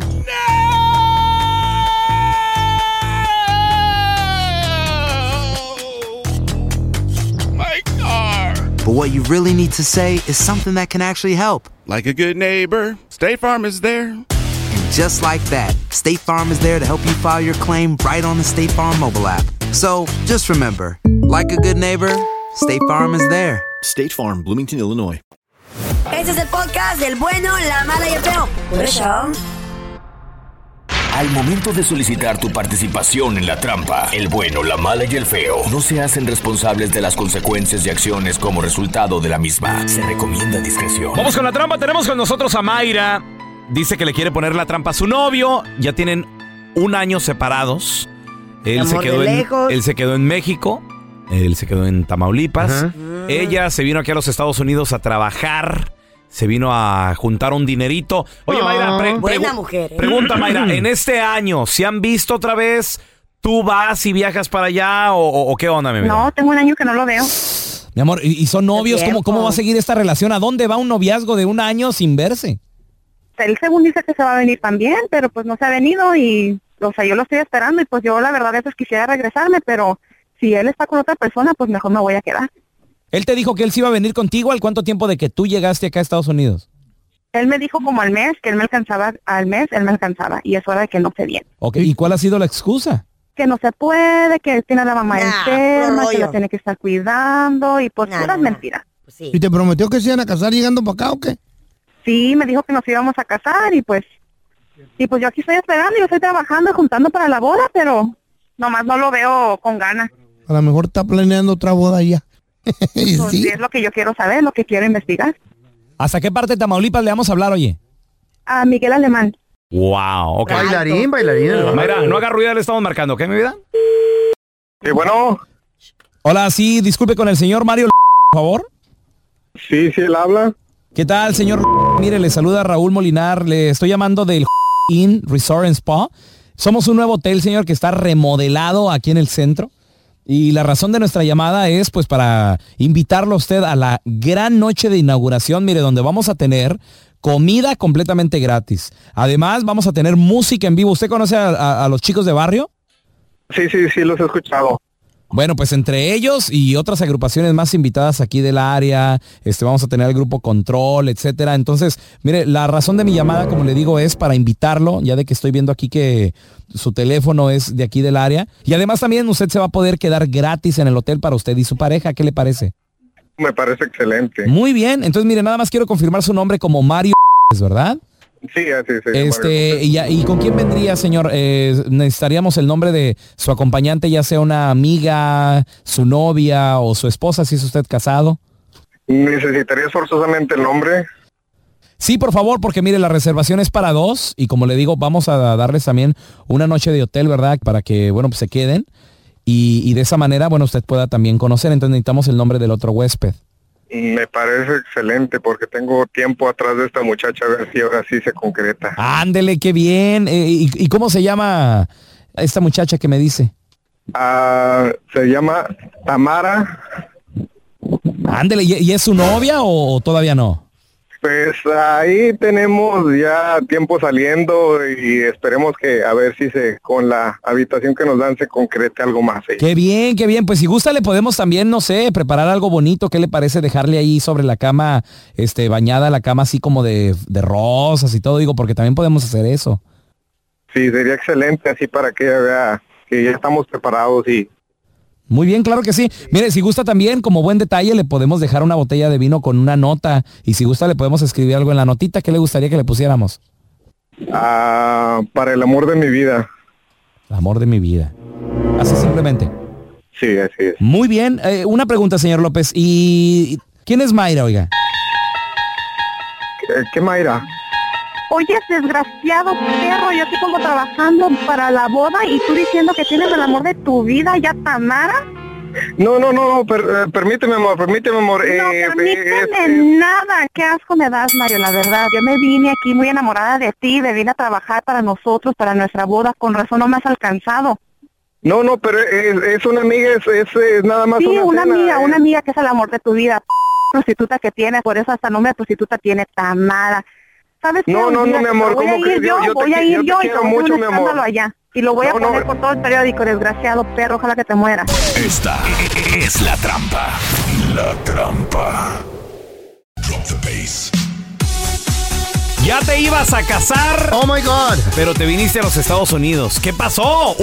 Speaker 19: My car!
Speaker 11: but what you really need to say is something that can actually help.
Speaker 19: Like a good neighbor, State Farm is there.
Speaker 11: And just like that, State Farm is there to help you file your claim right on the State Farm mobile app. So just remember, like a good neighbor, State Farm is there.
Speaker 14: State Farm, Bloomington, Illinois.
Speaker 3: Este es el podcast del bueno, la mala y el feo. Por eso.
Speaker 5: Al momento de solicitar tu participación en la trampa, el bueno, la mala y el feo no se hacen responsables de las consecuencias y acciones como resultado de la misma. Se recomienda discreción.
Speaker 2: Vamos con la trampa. Tenemos con nosotros a Mayra. Dice que le quiere poner la trampa a su novio. Ya tienen 1 año separados. Él se quedó en México. Él se quedó en Tamaulipas. Ella se vino aquí a los Estados Unidos a trabajar. Se vino a juntar un dinerito. Oye, Mayra,
Speaker 3: buena mujer, ¿eh?
Speaker 2: Pregunta, Mayra, en este año, ¿se han visto otra vez? ¿Tú vas y viajas para allá o qué onda, mi vida?
Speaker 20: No, tengo 1 año que no lo veo.
Speaker 21: Mi amor, ¿y son novios? ¿Cómo va a seguir esta relación? ¿A dónde va un noviazgo de 1 año sin verse?
Speaker 20: Él según dice que se va a venir también, pero pues no se ha venido y, o sea, yo lo estoy esperando y pues yo la verdad es que quisiera regresarme, pero si él está con otra persona, pues mejor me voy a quedar.
Speaker 21: Él te dijo que él se iba a venir contigo. ¿Al cuánto tiempo de que tú llegaste acá a Estados Unidos?
Speaker 20: Él me dijo como al mes, que él me alcanzaba, y es hora de que no se viene.
Speaker 21: Ok, ¿y cuál ha sido la excusa?
Speaker 20: Que no se puede, que él tiene a la mamá enferma, que la tiene que estar cuidando y pues puras mentiras.
Speaker 4: ¿Y te prometió que se iban a casar llegando para acá o qué?
Speaker 20: Sí, me dijo que nos íbamos a casar y pues yo aquí estoy esperando, yo estoy trabajando, juntando para la boda, pero nomás no lo veo con ganas.
Speaker 4: A lo mejor está planeando otra boda ya.
Speaker 20: Pues sí, es lo que yo quiero saber, lo que quiero investigar.
Speaker 21: ¿Hasta qué parte de Tamaulipas le vamos a hablar, oye?
Speaker 20: A Miguel Alemán.
Speaker 2: Wow, ok.
Speaker 4: Bailarín.
Speaker 2: Mayra, no haga ruido, le estamos marcando, ¿ok, mi vida?
Speaker 22: Sí, bueno.
Speaker 21: Hola, sí, disculpe con el señor Mario, por favor.
Speaker 6: Sí, él habla.
Speaker 21: ¿Qué tal, señor? Mire, le saluda Raúl Molinar, le estoy llamando del Inn Resort and Spa. Somos un nuevo hotel, señor, que está remodelado aquí en el centro. Y la razón de nuestra llamada es pues para invitarlo a usted a la gran noche de inauguración, mire, donde vamos a tener comida completamente gratis. Además, vamos a tener música en vivo. ¿Usted conoce a los chicos de barrio?
Speaker 6: Sí, los he escuchado.
Speaker 21: Bueno, pues entre ellos y otras agrupaciones más invitadas aquí del área, vamos a tener el grupo Control, etcétera. Entonces, mire, la razón de mi llamada, como le digo, es para invitarlo, ya de que estoy viendo aquí que su teléfono es de aquí del área. Y además también usted se va a poder quedar gratis en el hotel para usted y su pareja. ¿Qué le parece?
Speaker 6: Me parece excelente.
Speaker 21: Muy bien. Entonces, mire, nada más quiero confirmar su nombre como Mario, ¿verdad?
Speaker 6: Sí, así
Speaker 21: ¿Y con quién vendría, señor? Necesitaríamos el nombre de su acompañante, ya sea una amiga, su novia o su esposa, si es usted casado.
Speaker 6: ¿Necesitarías forzosamente el nombre?
Speaker 21: Sí, por favor, porque mire, la reservación es para 2 y como le digo, vamos a darles también una noche de hotel, ¿verdad? Para que, bueno, pues se queden y de esa manera, bueno, usted pueda también conocer. Entonces necesitamos el nombre del otro huésped.
Speaker 6: Me parece excelente porque tengo tiempo atrás de esta muchacha, a ver si ahora sí se concreta.
Speaker 21: Ándele, qué bien. ¿Y cómo se llama esta muchacha que me dice?
Speaker 6: Se llama Tamara.
Speaker 21: Ándele, ¿y es su novia o todavía no?
Speaker 6: Pues ahí tenemos ya tiempo saliendo y esperemos que a ver si con la habitación que nos dan se concrete algo más.
Speaker 21: Qué bien, qué bien. Pues si gusta le podemos también, no sé, preparar algo bonito. ¿Qué le parece dejarle ahí sobre la cama, bañada la cama así como de rosas y todo? Digo, porque también podemos hacer eso.
Speaker 6: Sí, sería excelente así para que ella vea que ya estamos preparados y...
Speaker 21: Muy bien, claro que sí. Mire, si gusta también, como buen detalle, le podemos dejar una botella de vino con una nota. Y si gusta, le podemos escribir algo en la notita. ¿Qué le gustaría que le pusiéramos?
Speaker 6: Para el amor de mi vida.
Speaker 21: El amor de mi vida. Así simplemente.
Speaker 6: Sí, así es.
Speaker 21: Muy bien. Una pregunta, señor López. ¿Y quién es Mayra, oiga?
Speaker 6: ¿Qué Mayra?
Speaker 20: Oye, desgraciado perro, yo aquí pongo trabajando para la boda y tú diciendo que tienes el amor de tu vida, ya Tamara.
Speaker 6: No, permíteme, amor.
Speaker 20: No permíteme nada, qué asco me das, Mario, la verdad. Yo me vine aquí muy enamorada de ti, me vine a trabajar para nosotros, para nuestra boda, con razón no me has alcanzado.
Speaker 6: No, pero es una amiga, es nada más
Speaker 20: una amiga que es el amor de tu vida, prostituta que tienes, por eso hasta nombre de prostituta tiene Tamara. ¿Sabes qué?
Speaker 6: No, mi amor,
Speaker 20: voy a ir yo y te voy a
Speaker 6: mucho,
Speaker 20: un
Speaker 6: mi
Speaker 20: escándalo
Speaker 6: amor.
Speaker 20: allá. Y lo voy a poner por todo el periódico, desgraciado perro, ojalá que te mueras.
Speaker 5: Esta es la trampa.
Speaker 1: La trampa. Drop the bass.
Speaker 2: Ya te ibas a casar.
Speaker 4: Oh my God.
Speaker 2: Pero te viniste a los Estados Unidos. ¿Qué pasó?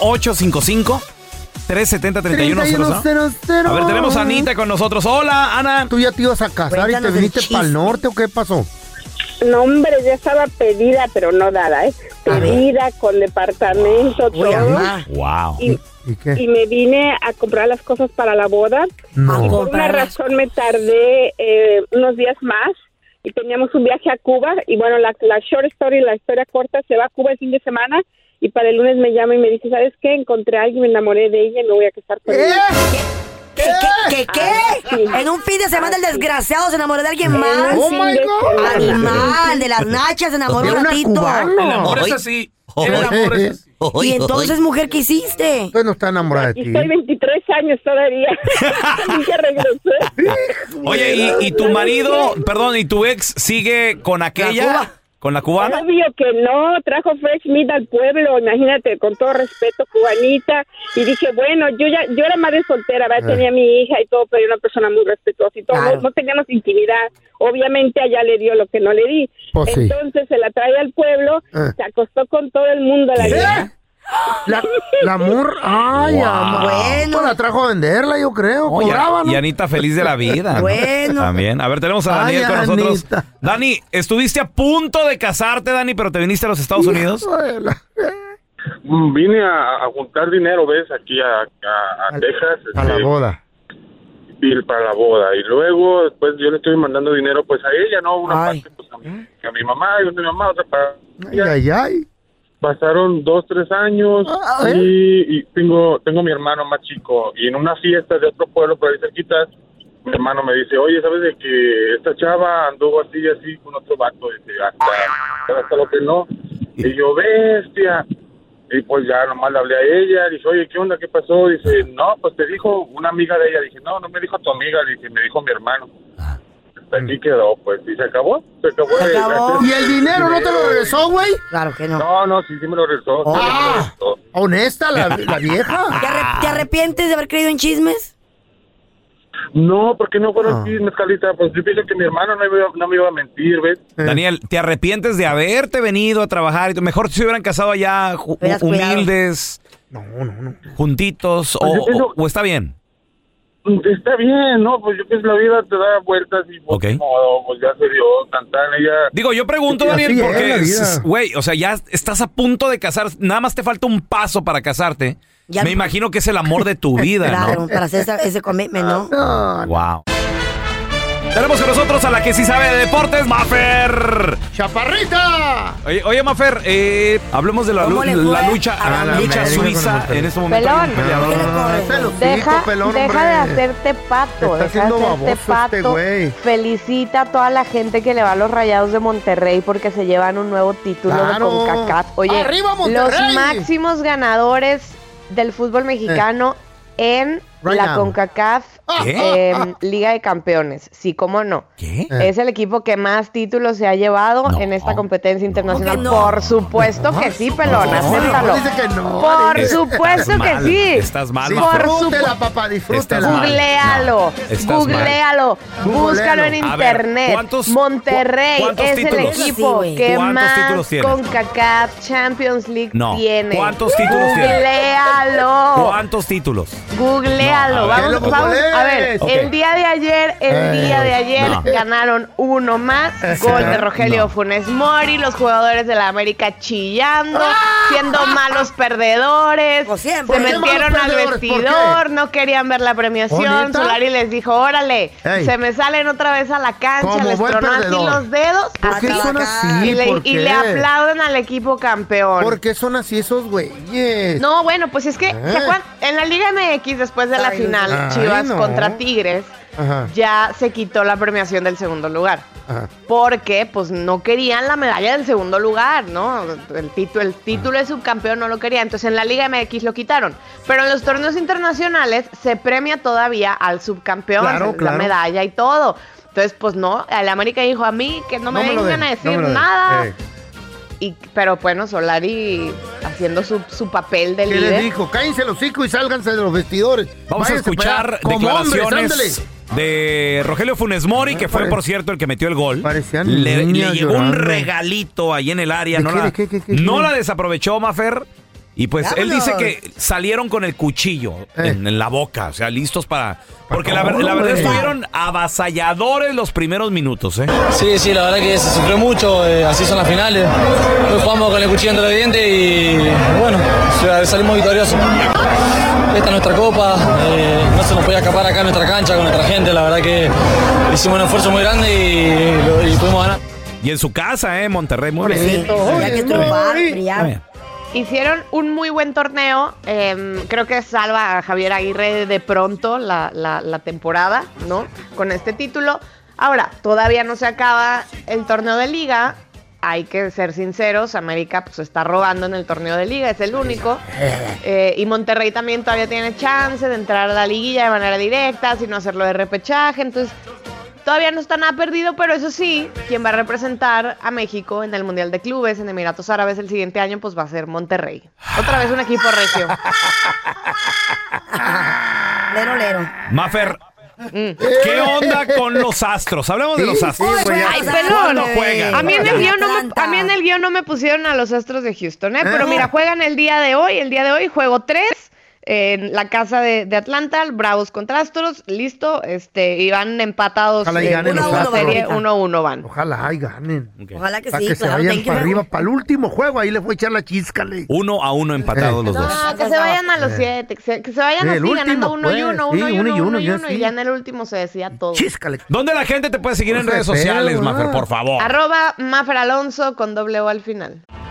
Speaker 2: 1-855-370-3100. A ver, tenemos a Anita con nosotros. Hola, Ana.
Speaker 4: ¿Tú ya te ibas a casar y te viniste para el norte o qué pasó?
Speaker 22: No, hombre, ya estaba pedida, pero no dada, ¿eh? Pedida, con departamento, todo.
Speaker 2: Wow.
Speaker 22: ¿Y me vine a comprar las cosas para la boda.
Speaker 4: No.
Speaker 22: Y por una razón me tardé unos días más. Y teníamos un viaje a Cuba. Y bueno, la short story, la historia corta, se va a Cuba el fin de semana. Y para el lunes me llama y me dice, ¿sabes qué? Encontré a alguien, me enamoré de ella y me voy a casar con ella.
Speaker 3: ¿Qué? Sí. En un fin de semana el desgraciado se enamoró de alguien más.
Speaker 4: Oh my God.
Speaker 3: Animal, de las nachas se enamoró un ratito.
Speaker 2: El amor es así. El amor es así.
Speaker 3: Y entonces, mujer, ¿qué hiciste?
Speaker 4: Pues no está enamorada de ti.
Speaker 22: Estoy 23 años todavía. Nunca regresé.
Speaker 2: Oye, ¿y tu marido, perdón, y tu ex sigue con aquella? ¿Con la cubana?
Speaker 22: Obvio que no, trajo fresh meat al pueblo, imagínate, con todo respeto, cubanita, y dije, bueno, yo era madre soltera, ¿verdad? Tenía mi hija y todo, pero era una persona muy respetuosa y todo, no teníamos intimidad, obviamente allá le dio lo que no le di,
Speaker 4: pues
Speaker 22: entonces se la trae al pueblo, se acostó con todo el mundo, la vida.
Speaker 4: La amor, ay,
Speaker 3: bueno,
Speaker 4: la trajo a venderla, yo creo. Cobraba, ¿no?
Speaker 2: Y Anita feliz de la vida.
Speaker 3: Bueno.
Speaker 2: También. A ver, tenemos a Daniel con nosotros.
Speaker 4: Anita.
Speaker 2: Dani, estuviste a punto de casarte, Dani, pero te viniste a los Estados Unidos.
Speaker 6: Vine a juntar dinero, ¿ves? Aquí a Texas.
Speaker 4: A la boda.
Speaker 6: Para la boda. Y luego, pues, yo le estoy mandando dinero, pues, a ella, ¿no? Una parte, pues, a mi mamá y una de mi mamá, otra para...
Speaker 4: Ay.
Speaker 7: pasaron 2-3 años y tengo mi hermano más chico, y en una fiesta de otro pueblo por ahí cerquita, mi hermano me dice, oye, ¿sabes de que esta chava anduvo así y así con otro vato? Dice, hasta lo que no. Y yo, bestia. Y pues ya nomás le hablé a ella, dije, oye, ¿qué onda? ¿Qué pasó? Dice, no, pues te dijo una amiga de ella. Dije, no me dijo tu amiga, dije, me dijo mi hermano. Aquí quedó, pues, y se acabó.
Speaker 4: ¿Y el dinero no te lo regresó, güey?
Speaker 3: Claro que no.
Speaker 7: No, sí me lo regresó.
Speaker 4: Honesta la vieja.
Speaker 3: ¿Te arrepientes de haber creído en chismes?
Speaker 7: No, porque no fueron chismes, Carlita. Pues yo pienso que mi hermano no me iba a mentir, ¿ves?
Speaker 2: Daniel, ¿te arrepientes de haberte venido a trabajar? Mejor si se hubieran casado allá humildes, juntitos, o está bien.
Speaker 7: Está bien, ¿no? Pues yo pienso que la vida te da vueltas y pues, pues ya se dio Santana, ella...
Speaker 2: Digo, yo pregunto, Daniel, porque, güey, o sea, ya estás a punto de casar, nada más te falta un paso para casarte. Me imagino que es el amor de tu vida,
Speaker 3: claro,
Speaker 2: ¿no?
Speaker 3: para hacer ese commitment, ¿no?
Speaker 2: Wow. Tenemos con nosotros a la que sí sabe de deportes, Mafer.
Speaker 4: ¡Chaparrita!
Speaker 2: Oye Mafer, hablemos de la lucha suiza en este momento.
Speaker 8: Pelón, deja de hacerte pato. Felicita a toda la gente que le va a los Rayados de Monterrey porque se llevan un nuevo título de CONCACAF. Oye,
Speaker 4: ¡arriba,
Speaker 8: los máximos ganadores del fútbol mexicano en la CONCACAF Liga de Campeones. Sí, cómo no.
Speaker 2: ¿Qué?
Speaker 8: Es el equipo que más títulos se ha llevado en esta competencia internacional. Por supuesto que sí, Pelón, acéptalo. Por supuesto que sí.
Speaker 2: Estás mal.
Speaker 4: Disfrútela, papá, disfrútela.
Speaker 8: Googlealo. Búscalo en internet. Monterrey es el equipo que más CONCACAF Champions League tiene.
Speaker 2: ¿Cuántos títulos tiene?
Speaker 8: Googlealo.
Speaker 2: ¿Cuántos títulos?
Speaker 8: Googlealo. Vamos. A ver, el día de ayer ganaron uno más. Gol de Rogelio Funes Mori, los jugadores de la América chillando, siendo malos perdedores. Se metieron al vestidor, no querían ver la premiación. Solari les dijo, órale, se me salen otra vez a la cancha, les tronó así los dedos.
Speaker 4: ¿Por qué son así?
Speaker 8: Y le aplauden al equipo campeón.
Speaker 4: ¿Por qué son así esos güeyes?
Speaker 8: No, bueno, pues es que ¿se acuerdan? En la Liga MX, después de la final, Chivas contra Tigres, ya se quitó la premiación del segundo lugar. Porque pues no querían la medalla del segundo lugar, ¿no? El título de subcampeón no lo querían. Entonces en la Liga MX lo quitaron. Pero en los torneos internacionales se premia todavía al subcampeón, la medalla y todo. Entonces pues no, el América dijo a mí que no me vengan a decir nada. Pero bueno, Solari haciendo su papel de líder.
Speaker 4: ¿Qué les dijo? Cállense los hocicos y sálganse de los vestidores.
Speaker 2: Vamos a escuchar declaraciones de Rogelio Funes Mori, que fue, por cierto, el que metió el gol. Le llegó un regalito ahí en el área. No la desaprovechó, Mafer. Y pues él dice que salieron con el cuchillo en la boca, o sea, listos para... Porque la verdad estuvieron avasalladores los primeros minutos, ¿eh?
Speaker 23: Sí, la verdad que se sufrió mucho, así son las finales. Hoy jugamos con el cuchillo entre los dientes y bueno, salimos victoriosos. Esta es nuestra copa, no se nos podía escapar acá en nuestra cancha con nuestra gente, la verdad que hicimos un esfuerzo muy grande y pudimos ganar.
Speaker 2: Y en su casa, Monterrey, muy bien.
Speaker 8: Hicieron un muy buen torneo. Creo que salva a Javier Aguirre de pronto la temporada, ¿no? Con este título. Ahora, todavía no se acaba el torneo de liga. Hay que ser sinceros, América pues está robando en el torneo de liga, es el único. Y Monterrey también todavía tiene chance de entrar a la liguilla de manera directa, sin hacerlo de repechaje. Entonces, todavía no está nada perdido, pero eso sí, quien va a representar a México en el Mundial de Clubes en Emiratos Árabes el siguiente año, pues va a ser Monterrey. Otra vez un equipo regio.
Speaker 3: Lero.
Speaker 2: Mafer, ¿qué onda con los Astros? Hablemos de los Astros.
Speaker 8: Ay, Pelón. A mí en el guión no me pusieron a los Astros de Houston, pero mira, juegan el día de hoy, juego 3. En la casa de Atlanta, Bravos contra Astros, listo, y van empatados.
Speaker 4: Ojalá y ganen
Speaker 8: la serie 1-1 van.
Speaker 4: Ojalá y ganen.
Speaker 3: Ojalá que
Speaker 4: para
Speaker 3: sí,
Speaker 4: que se vayan para arriba, para el último juego, ahí le fue a echar la chisca.
Speaker 2: 1-1 empatados los dos.
Speaker 8: No, que se vayan a los 7, que se vayan así, ganando 1-1, y ya en el último se decía todo.
Speaker 4: Chíscale.
Speaker 2: ¿Dónde la gente te puede seguir en redes sociales, Mafer, por favor?
Speaker 8: @Mafer Alonso con doble O al final.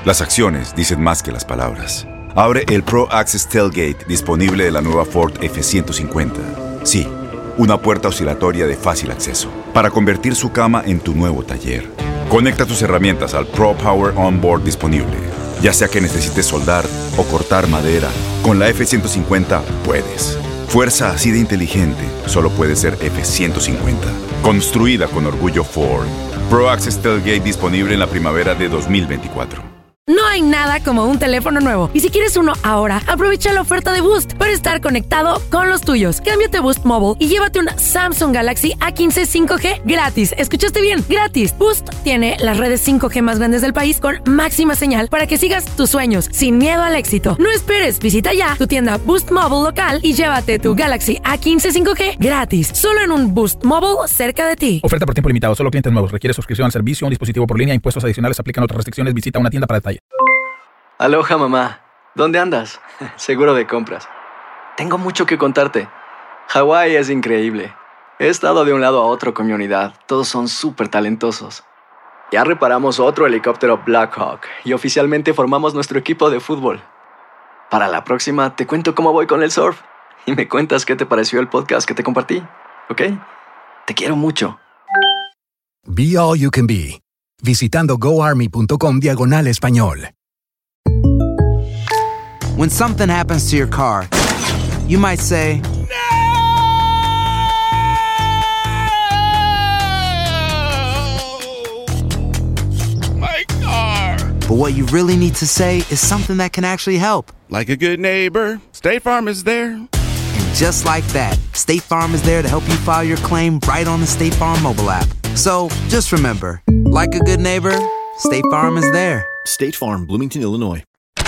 Speaker 1: Las acciones dicen más que las palabras. Abre el Pro Access Tailgate disponible de la nueva Ford F-150. Sí, una puerta oscilatoria de fácil acceso para convertir su cama en tu nuevo taller. Conecta tus herramientas al Pro Power Onboard disponible. Ya sea que necesites soldar o cortar madera, con la F-150 puedes. Fuerza así de inteligente solo puede ser F-150. Construida con orgullo Ford. Pro Access Tailgate disponible en la primavera de 2024.
Speaker 12: No hay nada como un teléfono nuevo. Y si quieres uno ahora, aprovecha la oferta de Boost para estar conectado con los tuyos. Cámbiate a Boost Mobile y llévate una Samsung Galaxy A15 5G gratis. ¿Escuchaste bien? Gratis. Boost tiene las redes 5G más grandes del país con máxima señal para que sigas tus sueños sin miedo al éxito. No esperes, visita ya tu tienda Boost Mobile local y llévate tu Galaxy A15 5G gratis. Solo en un Boost Mobile cerca de ti.
Speaker 17: Oferta por tiempo limitado. Solo clientes nuevos. Requiere suscripción al servicio, un dispositivo por línea, impuestos adicionales, aplican otras restricciones. Visita una tienda para detalle.
Speaker 13: Aloha, mamá. ¿Dónde andas? Seguro de compras. Tengo mucho que contarte. Hawái es increíble. He estado de un lado a otro con mi unidad. Todos son súper talentosos. Ya reparamos otro helicóptero Black Hawk y oficialmente formamos nuestro equipo de fútbol. Para la próxima te cuento cómo voy con el surf y me cuentas qué te pareció el podcast que te compartí, ¿ok? Te quiero mucho.
Speaker 18: Be All You Can Be. Visitando goarmy.com/español.
Speaker 11: When something happens to your car, you might say,
Speaker 19: My car.
Speaker 11: but what you really need to say is something that can actually help.
Speaker 19: Like a good neighbor, State Farm is there.
Speaker 11: And just like that, State Farm is there to help you file your claim right on the State Farm mobile app. So just remember, like a good neighbor, State Farm is there.
Speaker 14: State Farm, Bloomington, Illinois.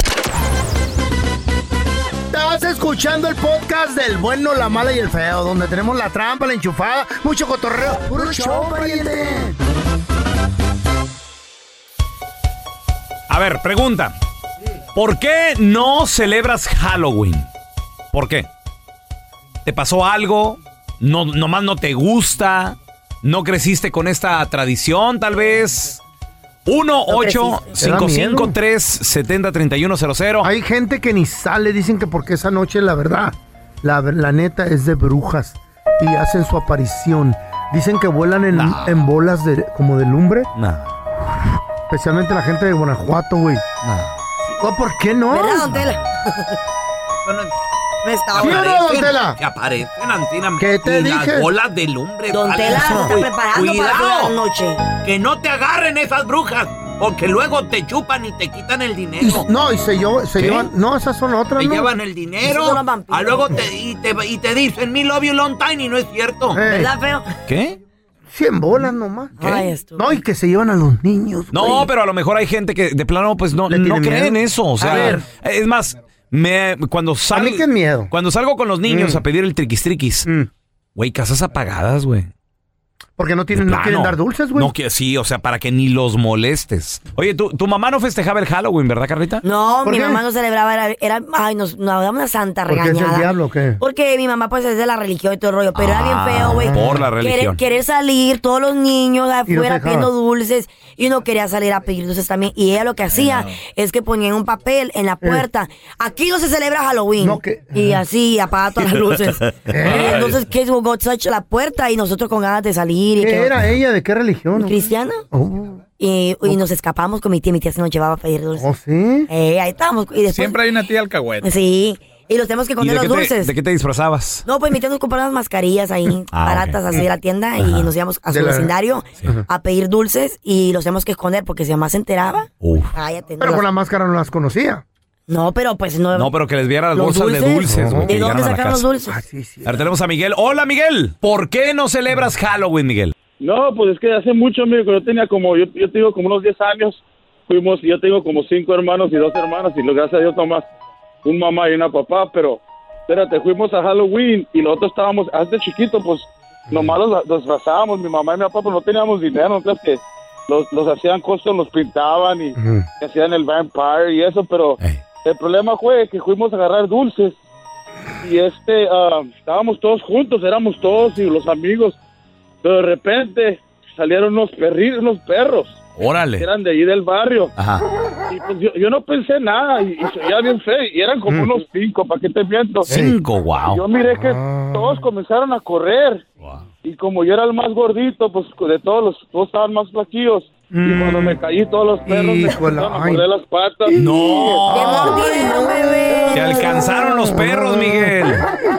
Speaker 4: Estás escuchando el podcast del bueno, la mala y el feo, donde tenemos la trampa, la enchufada, mucho cotorreo. ¡Puro show, pariente!
Speaker 2: A ver, pregunta. ¿Por qué no celebras Halloween? ¿Por qué? ¿Te pasó algo? ¿Nomás no te gusta? ¿No creciste con esta tradición, tal vez? 1-855-370-3100.
Speaker 4: Hay gente que ni sale, dicen que porque esa noche, la verdad, la neta es de brujas y hacen su aparición. Dicen que vuelan en bolas como de lumbre. Especialmente la gente de Guanajuato, güey. ¿Por qué no?
Speaker 3: ¿Verdad, don Tela? Me estaba
Speaker 4: don Tela?
Speaker 2: Que aparecen, Antina.
Speaker 4: ¿Qué te dije?
Speaker 2: Las bolas de lumbre.
Speaker 3: Don Tela se está preparando para la noche.
Speaker 2: Que no te agarren esas brujas, porque luego te chupan y te quitan el dinero.
Speaker 4: Y se llevan. No, esas son otras,
Speaker 2: te
Speaker 4: ¿no?
Speaker 2: llevan el dinero. Luego te dicen me love you long time y no es cierto.
Speaker 3: ¿Verdad, feo?
Speaker 2: ¿Qué?
Speaker 4: 100 bolas nomás.
Speaker 3: Ay,
Speaker 4: no, y que se llevan a los niños.
Speaker 2: No,
Speaker 4: güey.
Speaker 2: Pero a lo mejor hay gente que de plano pues no cree en eso. O sea,
Speaker 4: a ver.
Speaker 2: Es más, cuando salgo.
Speaker 4: A mí qué miedo.
Speaker 2: Cuando salgo con los niños a pedir el triquis, güey, casas apagadas, güey.
Speaker 4: Porque no quieren dar dulces, güey.
Speaker 2: Sí, o sea, para que ni los molestes. Oye, tu mamá no festejaba el Halloween, ¿verdad, Carlita?
Speaker 3: No, mi mamá no celebraba, nos daba una santa regañada.
Speaker 4: ¿Por qué es el diablo o qué?
Speaker 3: Porque mi mamá pues es de la religión y todo el rollo, pero era bien feo, güey.
Speaker 2: Por la religión.
Speaker 3: Querer salir, todos los niños afuera pidiendo dulces, y uno quería salir a pedir dulces también. Y ella lo que hacía es que ponía un papel en la puerta. Aquí no se celebra Halloween. Y así apagaba todas las luces. Entonces Kids Will Go Touch la puerta y nosotros con ganas de salir.
Speaker 4: ¿Qué era ella? ¿De qué religión?
Speaker 3: Cristiana. Y nos escapamos con mi tía se nos llevaba a pedir dulces.
Speaker 4: ¿Oh, sí?
Speaker 3: Ahí estábamos. Y después,
Speaker 17: siempre hay una tía alcahueta.
Speaker 3: Sí. Y los tenemos que esconder los dulces.
Speaker 2: ¿De qué te disfrazabas?
Speaker 3: No, pues mi tía nos compraba unas mascarillas ahí baratas así de la tienda y nos íbamos a su vecindario a pedir dulces y los tenemos que esconder porque si mamá se enteraba. Cállate.
Speaker 4: Pero con la máscara no las conocía.
Speaker 3: No, pero pues no.
Speaker 2: No, pero que les viera las bolsas de dulces.
Speaker 3: ¿De dónde sacaron los dulces?
Speaker 2: Ahora tenemos a Miguel. Hola, Miguel. ¿Por qué no celebras Halloween, Miguel?
Speaker 7: No, pues es que hace mucho, amigo, que yo tenía yo tengo como unos 10 años. Yo tengo como 5 hermanos y 2 hermanas y gracias a Dios nomás un mamá y una papá, pero espérate, fuimos a Halloween y nosotros estábamos, hace chiquito, pues nomás los disfrazábamos, mi mamá y mi papá, pues no teníamos dinero, entonces que los hacían costos, los pintaban y que hacían el vampire y eso, pero el problema fue que fuimos a agarrar dulces y estábamos todos juntos, éramos todos y los amigos, pero de repente
Speaker 9: salieron unos perros.
Speaker 2: Órale.
Speaker 9: Que eran de ahí del barrio.
Speaker 2: Ajá.
Speaker 9: Y pues yo no pensé nada, y se veía bien feo, y eran como unos 5, ¿para qué te miento?
Speaker 2: 5, wow.
Speaker 9: Yo miré que todos comenzaron a correr, y como yo era el más gordito, pues de todos estaban más flaquillos, y cuando me caí, todos los perros me empezaron a morder las patas.
Speaker 2: ¡No!
Speaker 3: ¡Qué mordido, bebé!
Speaker 2: Te alcanzaron los perros, Miguel.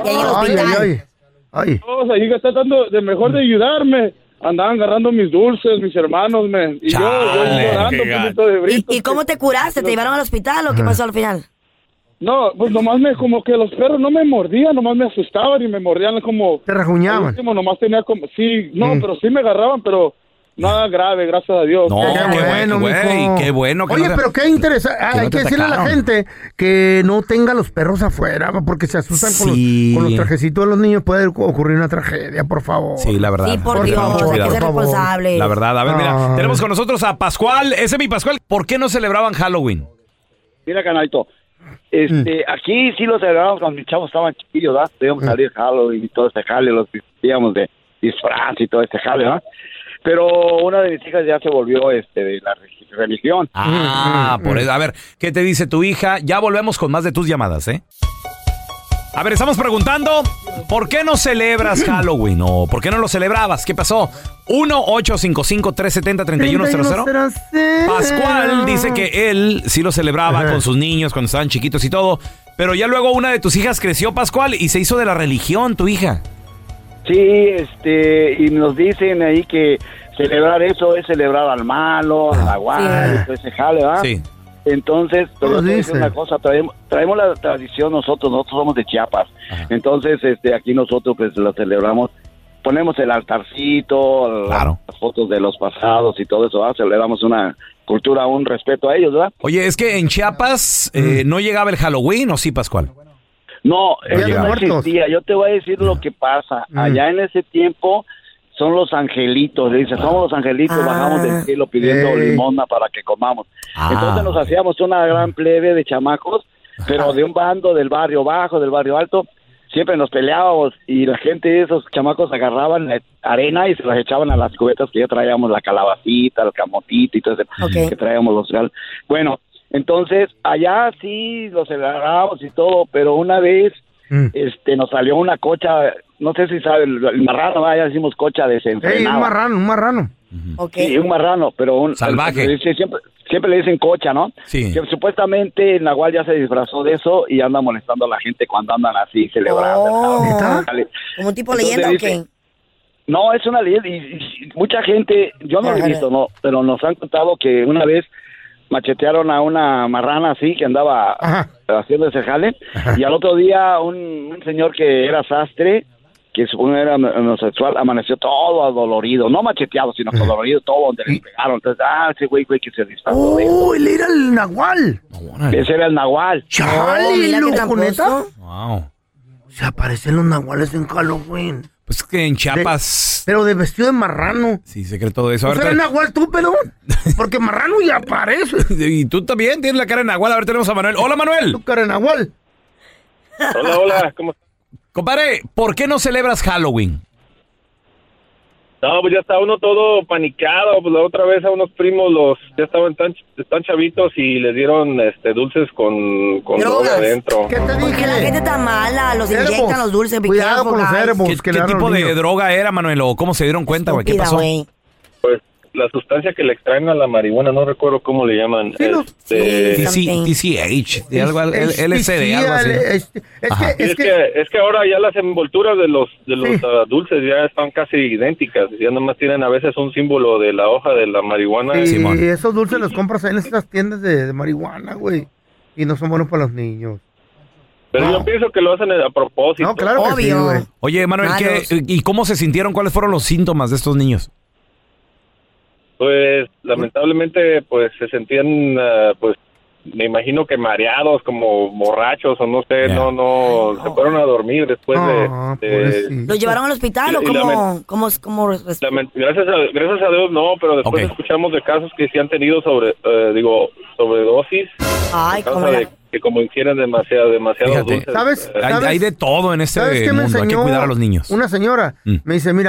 Speaker 9: Todos ahí tratando de mejor de ayudarme. Andaban agarrando mis dulces, mis hermanos, y yo llorando un poquito de brinco.
Speaker 3: ¿Y cómo te curaste? ¿Te llevaron al hospital o qué pasó al final?
Speaker 9: No, pues nomás como que los perros no me mordían, nomás me asustaban y me mordían como...
Speaker 4: ¿Te rajuñaban?
Speaker 9: Último, nomás tenía como... Sí, pero sí me agarraban, pero... Nada grave, gracias a Dios.
Speaker 2: No, qué bueno, güey, qué bueno.
Speaker 4: Oye, pero qué interesante. Hay que decirle a la gente que no tenga los perros afuera, porque se asustan con los trajecitos de los niños. Puede ocurrir una tragedia, por favor.
Speaker 2: Sí, la verdad.
Speaker 3: Sí, por Dios, hay que ser responsable.
Speaker 2: La verdad, a ver, mira, tenemos con nosotros a Pascual. Ese es mi Pascual. ¿Por qué no celebraban Halloween?
Speaker 10: Mira, canalito, aquí sí lo celebramos cuando mis chavos estaban chiquillos, ¿verdad? Debíamos salir Halloween y todo este jale, los vestíamos de disfraz y todo este jale, ¿verdad? Pero una de mis hijas ya se volvió de la religión.
Speaker 2: Por eso. A ver, ¿qué te dice tu hija? Ya volvemos con más de tus llamadas, ¿eh? A ver, estamos preguntando, ¿por qué no celebras Halloween? ¿O por qué no lo celebrabas? ¿Qué pasó? 1-855-370-3100. Pascual dice que él sí lo celebraba con sus niños cuando estaban chiquitos y todo. Pero ya luego una de tus hijas creció, Pascual, y se hizo de la religión, tu hija.
Speaker 10: Sí, y nos dicen ahí que celebrar eso es celebrar al malo, al nahual, y todo ese jale, ¿verdad? Sí. Entonces, pero es una cosa, traemos la tradición nosotros somos de Chiapas. Entonces, aquí nosotros pues lo celebramos, ponemos el altarcito, las fotos de los pasados y todo eso, ¿verdad? Celebramos una cultura, un respeto a ellos, ¿verdad?
Speaker 2: Oye, es que en Chiapas no llegaba el Halloween, ¿o sí, Pascual?
Speaker 10: No, eso no existía. Yo te voy a decir lo que pasa. Allá en ese tiempo son los angelitos. Dice, somos los angelitos, bajamos del cielo pidiendo limosna para que comamos. Entonces nos hacíamos una gran plebe de chamacos, pero de un bando del barrio bajo, del barrio alto. Siempre nos peleábamos y la gente, esos chamacos agarraban la arena y se las echaban a las cubetas que ya traíamos, la calabacita, el camotito y todo eso que traíamos los reales. Bueno, entonces, allá sí lo celebrábamos y todo, pero una vez nos salió una cocha, no sé si sabe, el marrano, ya decimos cocha desenfrenada.
Speaker 4: Un marrano.
Speaker 10: Sí, un marrano, pero un...
Speaker 2: Salvaje.
Speaker 10: Siempre le dicen cocha, ¿no?
Speaker 2: Sí.
Speaker 10: Que supuestamente el nahual ya se disfrazó de eso y anda molestando a la gente cuando andan así celebrando.
Speaker 3: ¿Como un tipo leyenda o qué?
Speaker 10: No, es una leyenda y mucha gente, yo no lo he visto, no, pero nos han contado que una vez machetearon a una marrana así que andaba haciendo ese jale y al otro día un señor que era sastre, que supongo era homosexual, amaneció todo adolorido, no macheteado, sino adolorido todo donde le pegaron. Entonces, ese güey que se disparó.
Speaker 4: Él era el nahual.
Speaker 10: Ese era el nahual.
Speaker 4: ¡Chale, loco, neta!
Speaker 2: Wow.
Speaker 4: Se aparecen los nahuales en Halloween.
Speaker 2: Pues que en Chiapas...
Speaker 4: Pero de vestido de marrano.
Speaker 2: Sí, se cree todo eso.
Speaker 4: ¿No eres nahual tú, pelón? Porque marrano ya aparece.
Speaker 2: Y tú también tienes la cara de nahual. A ver, tenemos a Manuel. ¡Hola, Manuel!
Speaker 4: Tu cara de nahual.
Speaker 15: Hola, ¿cómo estás?
Speaker 2: Compadre, ¿por qué no celebras Halloween?
Speaker 15: No, pues ya está uno todo panicado. Pues la otra vez a unos primos ya estaban tan chavitos y les dieron dulces con droga adentro.
Speaker 3: ¿Qué te dije? Porque la gente está mala, los inyectan los dulces.
Speaker 4: Cuidado con los herbos.
Speaker 2: ¿Qué tipo de droga era, Manuel? ¿O cómo se dieron cuenta, güey? ¿Qué pasó?
Speaker 15: Pues la sustancia que le extraen a la marihuana, no recuerdo cómo le llaman.
Speaker 2: TCH, algo, LSD, algo así.
Speaker 15: Es que ahora ya las envolturas de los dulces ya están casi idénticas. Ya nomás tienen a veces un símbolo de la hoja de la marihuana.
Speaker 4: Y esos dulces los compras en estas tiendas de marihuana, güey. Y no son buenos para los niños.
Speaker 15: Pero yo pienso que lo hacen a propósito.
Speaker 4: No, claro que sí, güey.
Speaker 2: Oye, Manuel, ¿y cómo se sintieron? ¿Cuáles fueron los síntomas de estos niños?
Speaker 15: Pues lamentablemente pues se sentían pues me imagino que mareados, como borrachos o no sé, no se fueron a dormir después de
Speaker 3: ¿Lo llevaron al hospital o cómo
Speaker 15: gracias a Dios no, pero después escuchamos de casos que sí han tenido sobredosis.
Speaker 3: Ay,
Speaker 15: que como ingieren demasiado dulces.
Speaker 4: ¿Sabes?
Speaker 2: Hay de todo en este mundo, hay que cuidar a los niños.
Speaker 4: Una señora me dice, mira,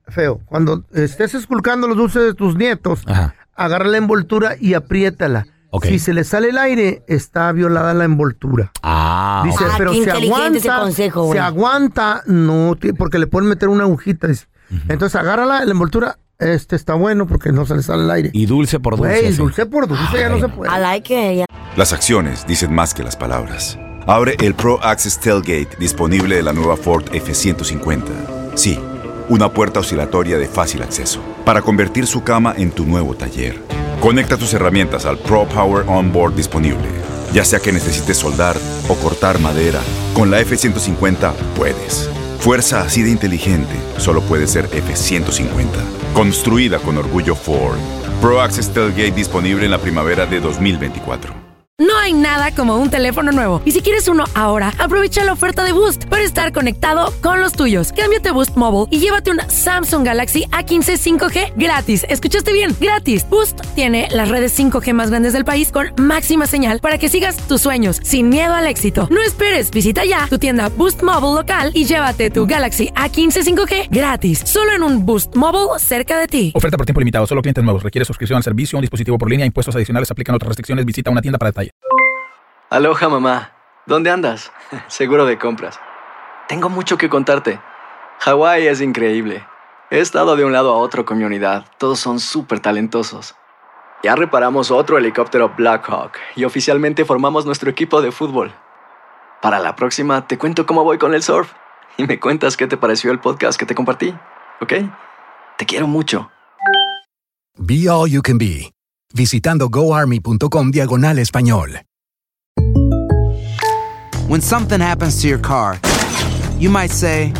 Speaker 4: feo, cuando estés esculcando los dulces de tus nietos, agarra la envoltura y apriétala. Okay. Si se le sale el aire, está violada la envoltura. Dice, pero
Speaker 3: qué
Speaker 4: se aguanta,
Speaker 3: ese consejo,
Speaker 4: se aguanta, no, porque le pueden meter una agujita. Dice. Entonces agárrala, la envoltura, está bueno porque no se le sale el aire.
Speaker 2: Y dulce por dulce.
Speaker 4: Güey, dulce por dulce ya no se puede.
Speaker 3: I like it.
Speaker 1: Las acciones dicen más que las palabras. Abre el Pro Access Tailgate disponible de la nueva Ford F-150. Sí, una puerta oscilatoria de fácil acceso para convertir su cama en tu nuevo taller. Conecta tus herramientas al Pro Power Onboard disponible. Ya sea que necesites soldar o cortar madera, con la F-150 puedes. Fuerza así de inteligente solo puede ser F-150. Construida con orgullo Ford. Pro Access Tailgate disponible en la primavera de 2024.
Speaker 12: No hay nada como un teléfono nuevo. Y si quieres uno ahora, aprovecha la oferta de Boost para estar conectado con los tuyos. Cámbiate a Boost Mobile y llévate un Samsung Galaxy A15 5G gratis. ¿Escuchaste bien? Gratis. Boost tiene las redes 5G más grandes del país con máxima señal para que sigas tus sueños sin miedo al éxito. No esperes, visita ya tu tienda Boost Mobile local y llévate tu Galaxy A15 5G gratis. Solo en un Boost Mobile cerca de ti.
Speaker 17: Oferta por tiempo limitado. Solo clientes nuevos. Requiere suscripción al servicio, un dispositivo por línea. Impuestos adicionales. Aplican otras restricciones. Visita una tienda para detalles.
Speaker 13: Aloha, mamá. ¿Dónde andas? Seguro de compras. Tengo mucho que contarte. Hawái es increíble. He estado de un lado a otro con mi unidad. Todos son súper talentosos. Ya reparamos otro helicóptero Blackhawk y oficialmente formamos nuestro equipo de fútbol. Para la próxima te cuento cómo voy con el surf y me cuentas qué te pareció el podcast que te compartí, ¿ok? Te quiero mucho.
Speaker 18: Be All You Can Be. Visitando goarmy.com/español.
Speaker 11: When something happens to your car, you might say,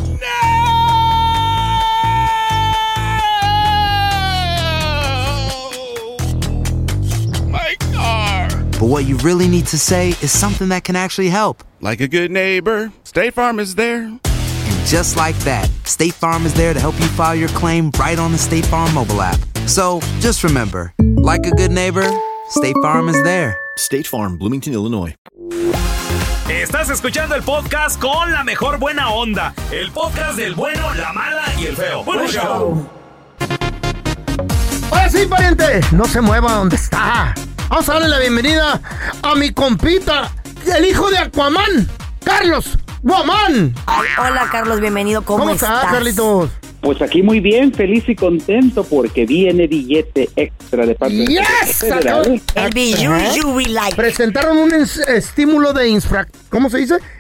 Speaker 19: My car!
Speaker 11: But what you really need to say is something that can actually help.
Speaker 19: Like a good neighbor, State Farm is there.
Speaker 11: And just like that, State Farm is there to help you file your claim right on the State Farm mobile app. So just remember, like a good neighbor, State Farm is there.
Speaker 14: State Farm, Bloomington, Illinois.
Speaker 2: Estás escuchando el podcast con la mejor buena onda. El podcast del bueno, la mala y el feo. ¡Buen show!
Speaker 4: Ahora sí, pariente, no se mueva donde está. Vamos a darle la bienvenida a mi compita, el hijo de Aquaman, Carlos Guamán.
Speaker 3: Hola, Carlos, bienvenido. ¿Cómo estás,
Speaker 4: Carlitos?
Speaker 16: Pues aquí muy bien, feliz y contento porque viene billete extra de parte
Speaker 4: de
Speaker 3: el billete we like.
Speaker 4: Presentaron un estímulo de infraestructura.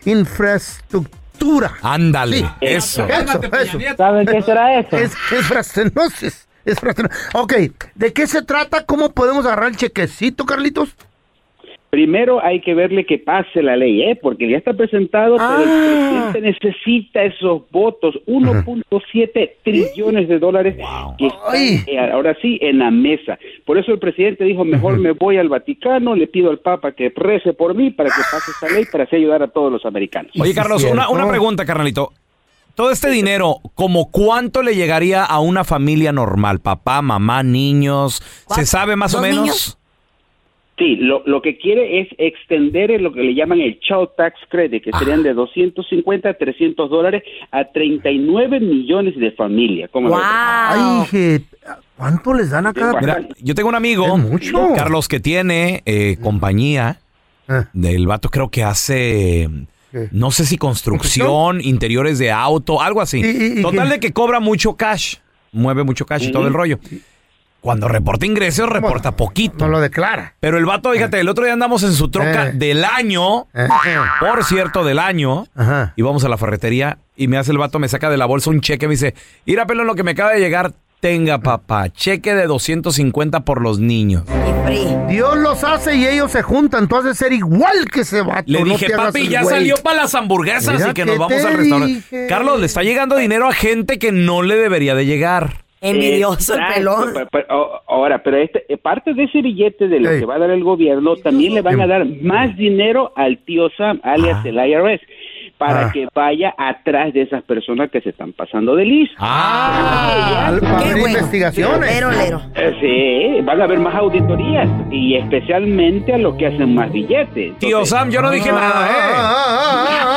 Speaker 2: Ándale,
Speaker 4: sí.
Speaker 2: Eso.
Speaker 16: ¿Saben qué será eso?
Speaker 4: Ok, ¿de qué se trata? ¿Cómo podemos agarrar el chequecito, Carlitos?
Speaker 16: Primero hay que verle que pase la ley, porque ya está presentado, pero el presidente necesita esos votos, 1.7 trillones de dólares que están, ahora sí, en la mesa. Por eso el presidente dijo, mejor me voy al Vaticano, le pido al Papa que rece por mí para que pase esta ley, para así ayudar a todos los americanos.
Speaker 2: Oye, Carlos, una pregunta, carnalito. Todo este dinero, ¿como cuánto le llegaría a una familia normal? Papá, mamá, niños, ¿se sabe más o menos?
Speaker 3: ¿Niños?
Speaker 16: Sí, lo que quiere es extender lo que le llaman el Child Tax Credit, que serían de 250 a 300 dólares a 39 millones de familias.
Speaker 3: ¡Wow!
Speaker 4: Ay, ¿cuánto les dan a cada?
Speaker 2: Mira, yo tengo un amigo, Carlos, que tiene compañía del vato, creo que hace... No sé si construcción, interiores de auto, algo así. Total de que cobra mucho cash, mueve mucho cash y todo el rollo. Cuando reporta ingresos, reporta poquito.
Speaker 4: No lo declara.
Speaker 2: Pero el vato, fíjate, el otro día andamos en su troca del año, por cierto, del año, y vamos a la ferretería y me hace el vato, me saca de la bolsa un cheque, me dice, mira, pelón, lo que me acaba de llegar, tenga, papá, cheque de 250 por los niños.
Speaker 4: Dios los hace y ellos se juntan, tú has de ser igual que ese vato.
Speaker 2: Le dije, papi, ya salió para las hamburguesas. Mira, y que nos vamos al restaurante. Carlos, le está llegando dinero a gente que no le debería de llegar.
Speaker 3: Envidioso el pelón.
Speaker 16: Ahora, pero parte de ese billete de lo que va a dar el gobierno, también le van a dar más dinero al tío Sam, alias el IRS, para que vaya atrás de esas personas que se están pasando de listo.
Speaker 4: Para investigaciones.
Speaker 3: Lero.
Speaker 16: Sí, van a haber más auditorías y especialmente a los que hacen más billetes.
Speaker 2: Entonces, tío Sam, yo no dije nada,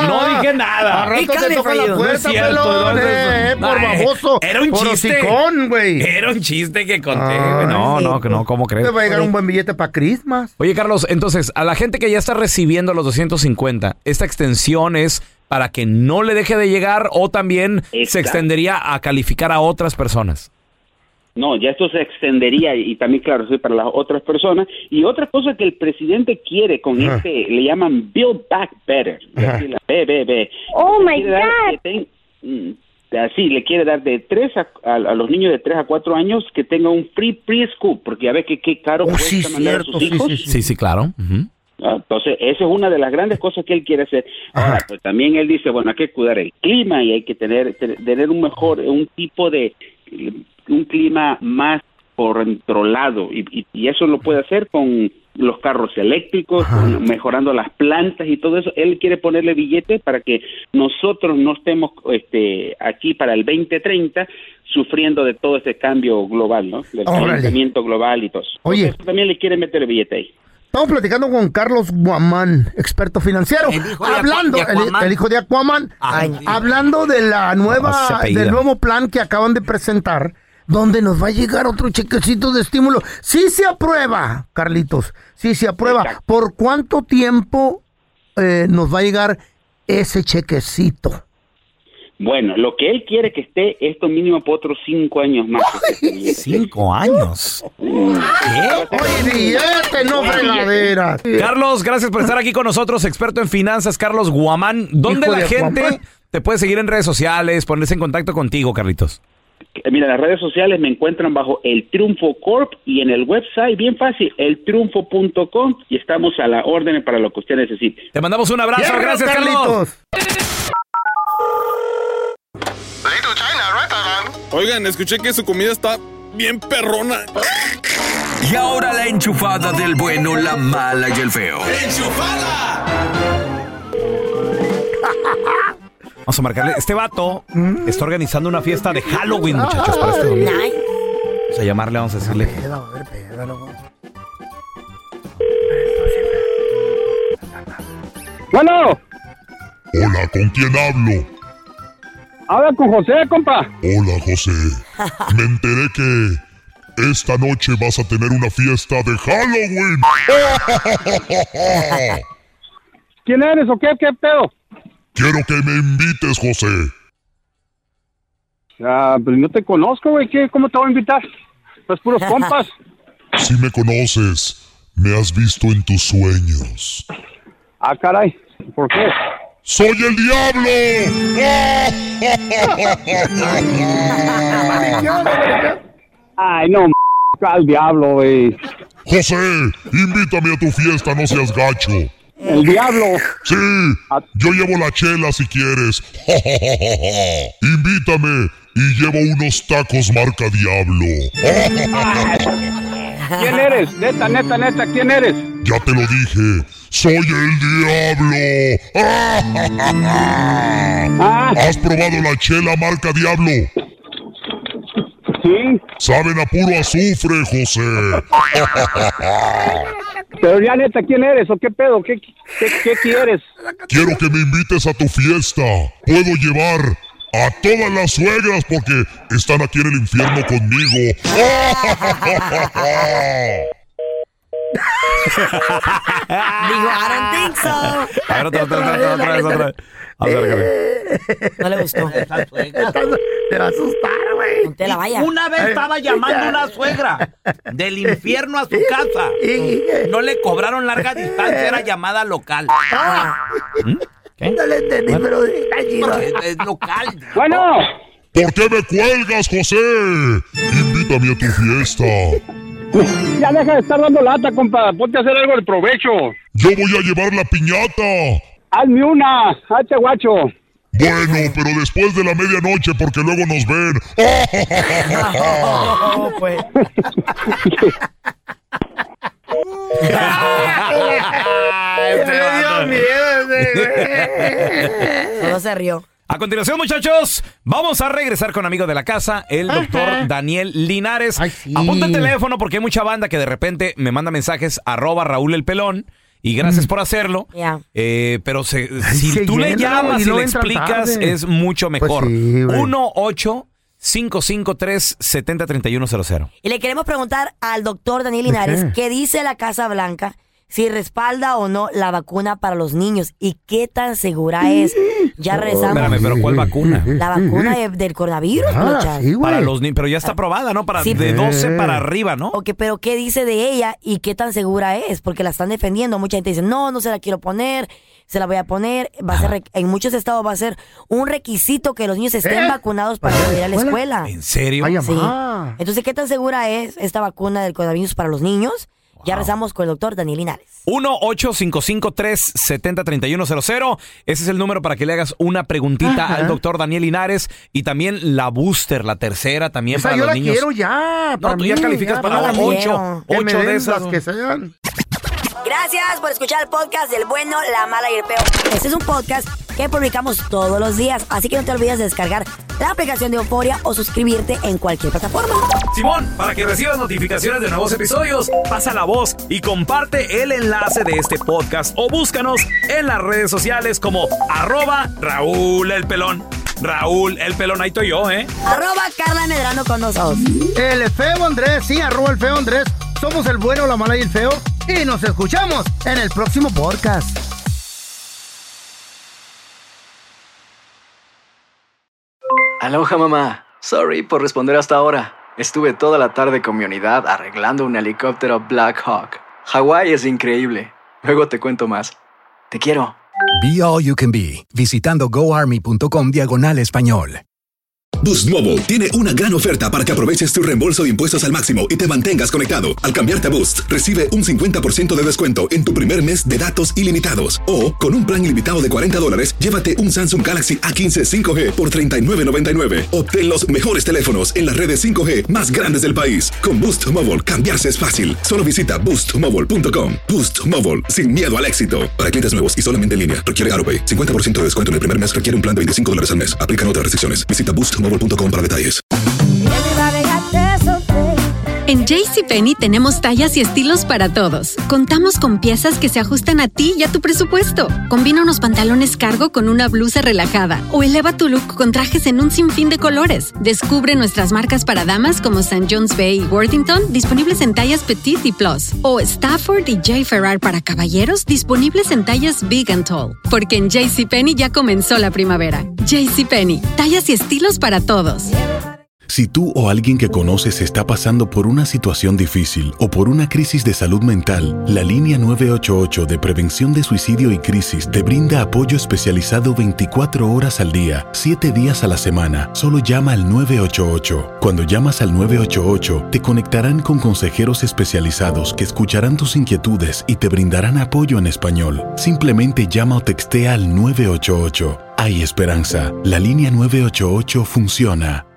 Speaker 2: No dije nada.
Speaker 4: A rato te toca la puerta, pelón. Por baboso.
Speaker 2: Era un chiste.
Speaker 4: Güey.
Speaker 2: Era un chiste que conté, güey. No, ¿cómo crees?
Speaker 4: Te va a llegar un buen billete para Christmas.
Speaker 2: Oye, Carlos, entonces, a la gente que ya está recibiendo los 250, ¿esta extensión es para que no le deje de llegar o también se extendería a calificar a otras personas?
Speaker 16: No, ya esto se extendería y también, claro, sí, para las otras personas. Y otra cosa que el presidente quiere con le llaman Build Back Better, la BBB.
Speaker 22: Oh, my God.
Speaker 16: Así, le quiere dar de 3 a los niños de 3 a 4 años que tengan un free preschool, porque ya ve que qué caro cuesta mandar a sus hijos.
Speaker 2: Sí, claro.
Speaker 16: Entonces, esa es una de las grandes cosas que él quiere hacer. Ahora, pues también él dice, bueno, hay que cuidar el clima y hay que tener un tipo de un clima más controlado y eso lo puede hacer con los carros eléctricos, mejorando las plantas y todo eso. Él quiere ponerle billetes para que nosotros no estemos aquí para el 2030 sufriendo de todo ese cambio global, ¿no? Del calentamiento global y todo eso.
Speaker 4: Oye,
Speaker 16: eso también le quiere meter el billete ahí.
Speaker 4: Estamos platicando con Carlos Guamán, experto financiero, el hijo de Aquaman, hablando de la del nuevo plan que acaban de presentar, donde nos va a llegar otro chequecito de estímulo. Sí se aprueba, Carlitos, sí se aprueba. Exacto. ¿Por cuánto tiempo nos va a llegar ese chequecito?
Speaker 16: Bueno, lo que él quiere que esté esto mínimo por otros 5 años más.
Speaker 2: ¿5 años?
Speaker 4: ¿Qué? Oye, billete, no fregadera.
Speaker 2: Carlos, gracias por estar aquí con nosotros, experto en finanzas, Carlos Guamán. ¿Dónde la gente te puede seguir en redes sociales, ponerse en contacto contigo, Carlitos?
Speaker 16: Mira, en las redes sociales me encuentran bajo El Triunfo Corp y en el website, bien fácil, eltriunfo.com, y estamos a la orden para lo que usted necesite.
Speaker 2: Te mandamos un abrazo, gracias, Carlos.
Speaker 19: Oigan, escuché que su comida está bien perrona.
Speaker 5: Y ahora la enchufada del bueno, la mala y el feo. ¡Enchufada!
Speaker 2: Vamos a marcarle. Este vato está organizando una fiesta de Halloween, muchachos, para este domingo. Vamos a llamarle, vamos a decirle.
Speaker 9: Bueno.
Speaker 20: Hola, ¿con quién hablo?
Speaker 9: Habla con José, compa.
Speaker 20: Hola, José. Me enteré que esta noche vas a tener una fiesta de Halloween.
Speaker 9: ¿Quién eres o qué pedo?
Speaker 20: Quiero que me invites, José.
Speaker 9: Pues no te conozco, güey. ¿Cómo te voy a invitar? Pues puros compas.
Speaker 20: Si me conoces, me has visto en tus sueños.
Speaker 9: Ah, caray. ¿Por qué?
Speaker 20: ¡Soy el diablo!
Speaker 9: Ay, no, al diablo, güey.
Speaker 20: José, invítame a tu fiesta, no seas gacho.
Speaker 9: ¿El diablo?
Speaker 20: Sí, yo llevo la chela si quieres. Invítame y llevo unos tacos marca Diablo.
Speaker 9: ¿Quién eres? Neta, ¿quién eres?
Speaker 20: Ya te lo dije, soy el diablo. ¿Has probado la chela marca Diablo?
Speaker 9: Sí.
Speaker 20: Saben a puro azufre, José.
Speaker 9: Pero ya neta, ¿quién eres o qué pedo? ¿Qué quieres?
Speaker 20: Quiero que me invites a tu fiesta. Puedo llevar a todas las suegras porque están aquí en el infierno conmigo.
Speaker 3: Digo, I don't think so.
Speaker 2: A ver, otra vez. A ver,
Speaker 3: no le gustó.
Speaker 4: Te va a asustar, güey.
Speaker 3: No te la vayas.
Speaker 2: Una vez estaba llamando a una suegra del infierno a su casa. No le cobraron larga distancia, era llamada local.
Speaker 4: ¿Qué? No le entendí, pero está chido.
Speaker 2: Es local.
Speaker 9: Bueno.
Speaker 20: ¿Por qué me cuelgas, José? Invítame a tu fiesta.
Speaker 9: Ya deja de estar dando lata, compa. Ponte a hacer algo de provecho.
Speaker 20: Yo voy a llevar la piñata.
Speaker 9: Hazme una, hazte guacho.
Speaker 20: Bueno, pero después de la medianoche, porque luego nos ven.
Speaker 3: No, pues.
Speaker 4: Me dio miedo,
Speaker 3: Solo se rió.
Speaker 2: A continuación, muchachos, vamos a regresar con amigo de la casa, el doctor Daniel Linares.
Speaker 4: Ay, sí.
Speaker 2: Apunta el teléfono porque hay mucha banda que de repente me manda mensajes @Raúl el Pelón y gracias por hacerlo. Pero si tú le llamas y le explicas, es mucho mejor.
Speaker 3: Pues
Speaker 2: sí, 1-855-370-3100.
Speaker 3: Y le queremos preguntar al doctor Daniel Linares qué dice la Casa Blanca, si respalda o no la vacuna para los niños y qué tan segura es. Ya rezamos.
Speaker 2: Espérame, ¿pero cuál vacuna?
Speaker 3: La vacuna del coronavirus,
Speaker 2: sí, para los niños, pero ya está aprobada, ¿no? Para de 12 para arriba, ¿no?
Speaker 3: Ok, pero ¿qué dice de ella y qué tan segura es? Porque la están defendiendo. Mucha gente dice, no se la quiero poner, se la voy a poner. Va a ser, en muchos estados va a ser un requisito que los niños estén vacunados para ir a la escuela.
Speaker 2: ¿En serio?
Speaker 3: Sí. Entonces, ¿qué tan segura es esta vacuna del coronavirus para los niños? Ya rezamos con el doctor Daniel Linares.
Speaker 2: 1-855-370-3100. Ese es el número para que le hagas una preguntita al doctor Daniel Linares. Y también la booster, la tercera también.
Speaker 4: Esa
Speaker 2: para
Speaker 4: yo
Speaker 2: los
Speaker 4: la
Speaker 2: niños.
Speaker 4: Quiero ya.
Speaker 2: No, tú ya calificas para 8 de esas.
Speaker 4: Que sean.
Speaker 3: Gracias por escuchar el podcast del bueno, la mala y el peor. Este es un podcast que publicamos todos los días, así que no te olvides de descargar la aplicación de Euforia o suscribirte en cualquier plataforma.
Speaker 2: Simón, para que recibas notificaciones de nuevos episodios, pasa la voz y comparte el enlace de este podcast o búscanos en las redes sociales como @Raúl el Pelón. Raúl el Pelón, ahí estoy yo,
Speaker 3: @Carla Medrano con nosotros.
Speaker 4: El feo Andrés, sí, @el feo Andrés. Somos el bueno, la mala y el feo. Y nos escuchamos en el próximo podcast.
Speaker 13: Aloha, mamá. Sorry por responder hasta ahora. Estuve toda la tarde con mi unidad arreglando un helicóptero Black Hawk. Hawái es increíble. Luego te cuento más. Te quiero.
Speaker 18: Be All You Can Be, visitando goarmy.com/español.
Speaker 6: Boost Mobile tiene una gran oferta para que aproveches tu reembolso de impuestos al máximo y te mantengas conectado. Al cambiarte a Boost, recibe un 50% de descuento en tu primer mes de datos ilimitados. O, con un plan ilimitado de $40, llévate un Samsung Galaxy A15 5G por $39.99. Obtén los mejores teléfonos en las redes 5G más grandes del país. Con Boost Mobile, cambiarse es fácil. Solo visita boostmobile.com. Boost Mobile, sin miedo al éxito. Para clientes nuevos y solamente en línea, requiere AutoPay. 50% de descuento en el primer mes requiere un plan de $25 al mes. Aplican otras restricciones. Visita boostmobile.com para detalles.
Speaker 21: En JCPenney tenemos tallas y estilos para todos. Contamos con piezas que se ajustan a ti y a tu presupuesto. Combina unos pantalones cargo con una blusa relajada o eleva tu look con trajes en un sinfín de colores. Descubre nuestras marcas para damas como St. John's Bay y Worthington, disponibles en tallas Petite y Plus. O Stafford y J. Ferrar para caballeros, disponibles en tallas Big and Tall. Porque en JCPenney ya comenzó la primavera. JCPenney, tallas y estilos para todos.
Speaker 23: Si tú o alguien que conoces está pasando por una situación difícil o por una crisis de salud mental, la línea 988 de prevención de suicidio y crisis te brinda apoyo especializado 24 horas al día, 7 días a la semana. Solo llama al 988. Cuando llamas al 988, te conectarán con consejeros especializados que escucharán tus inquietudes y te brindarán apoyo en español. Simplemente llama o textea al 988. Hay esperanza. La línea 988 funciona.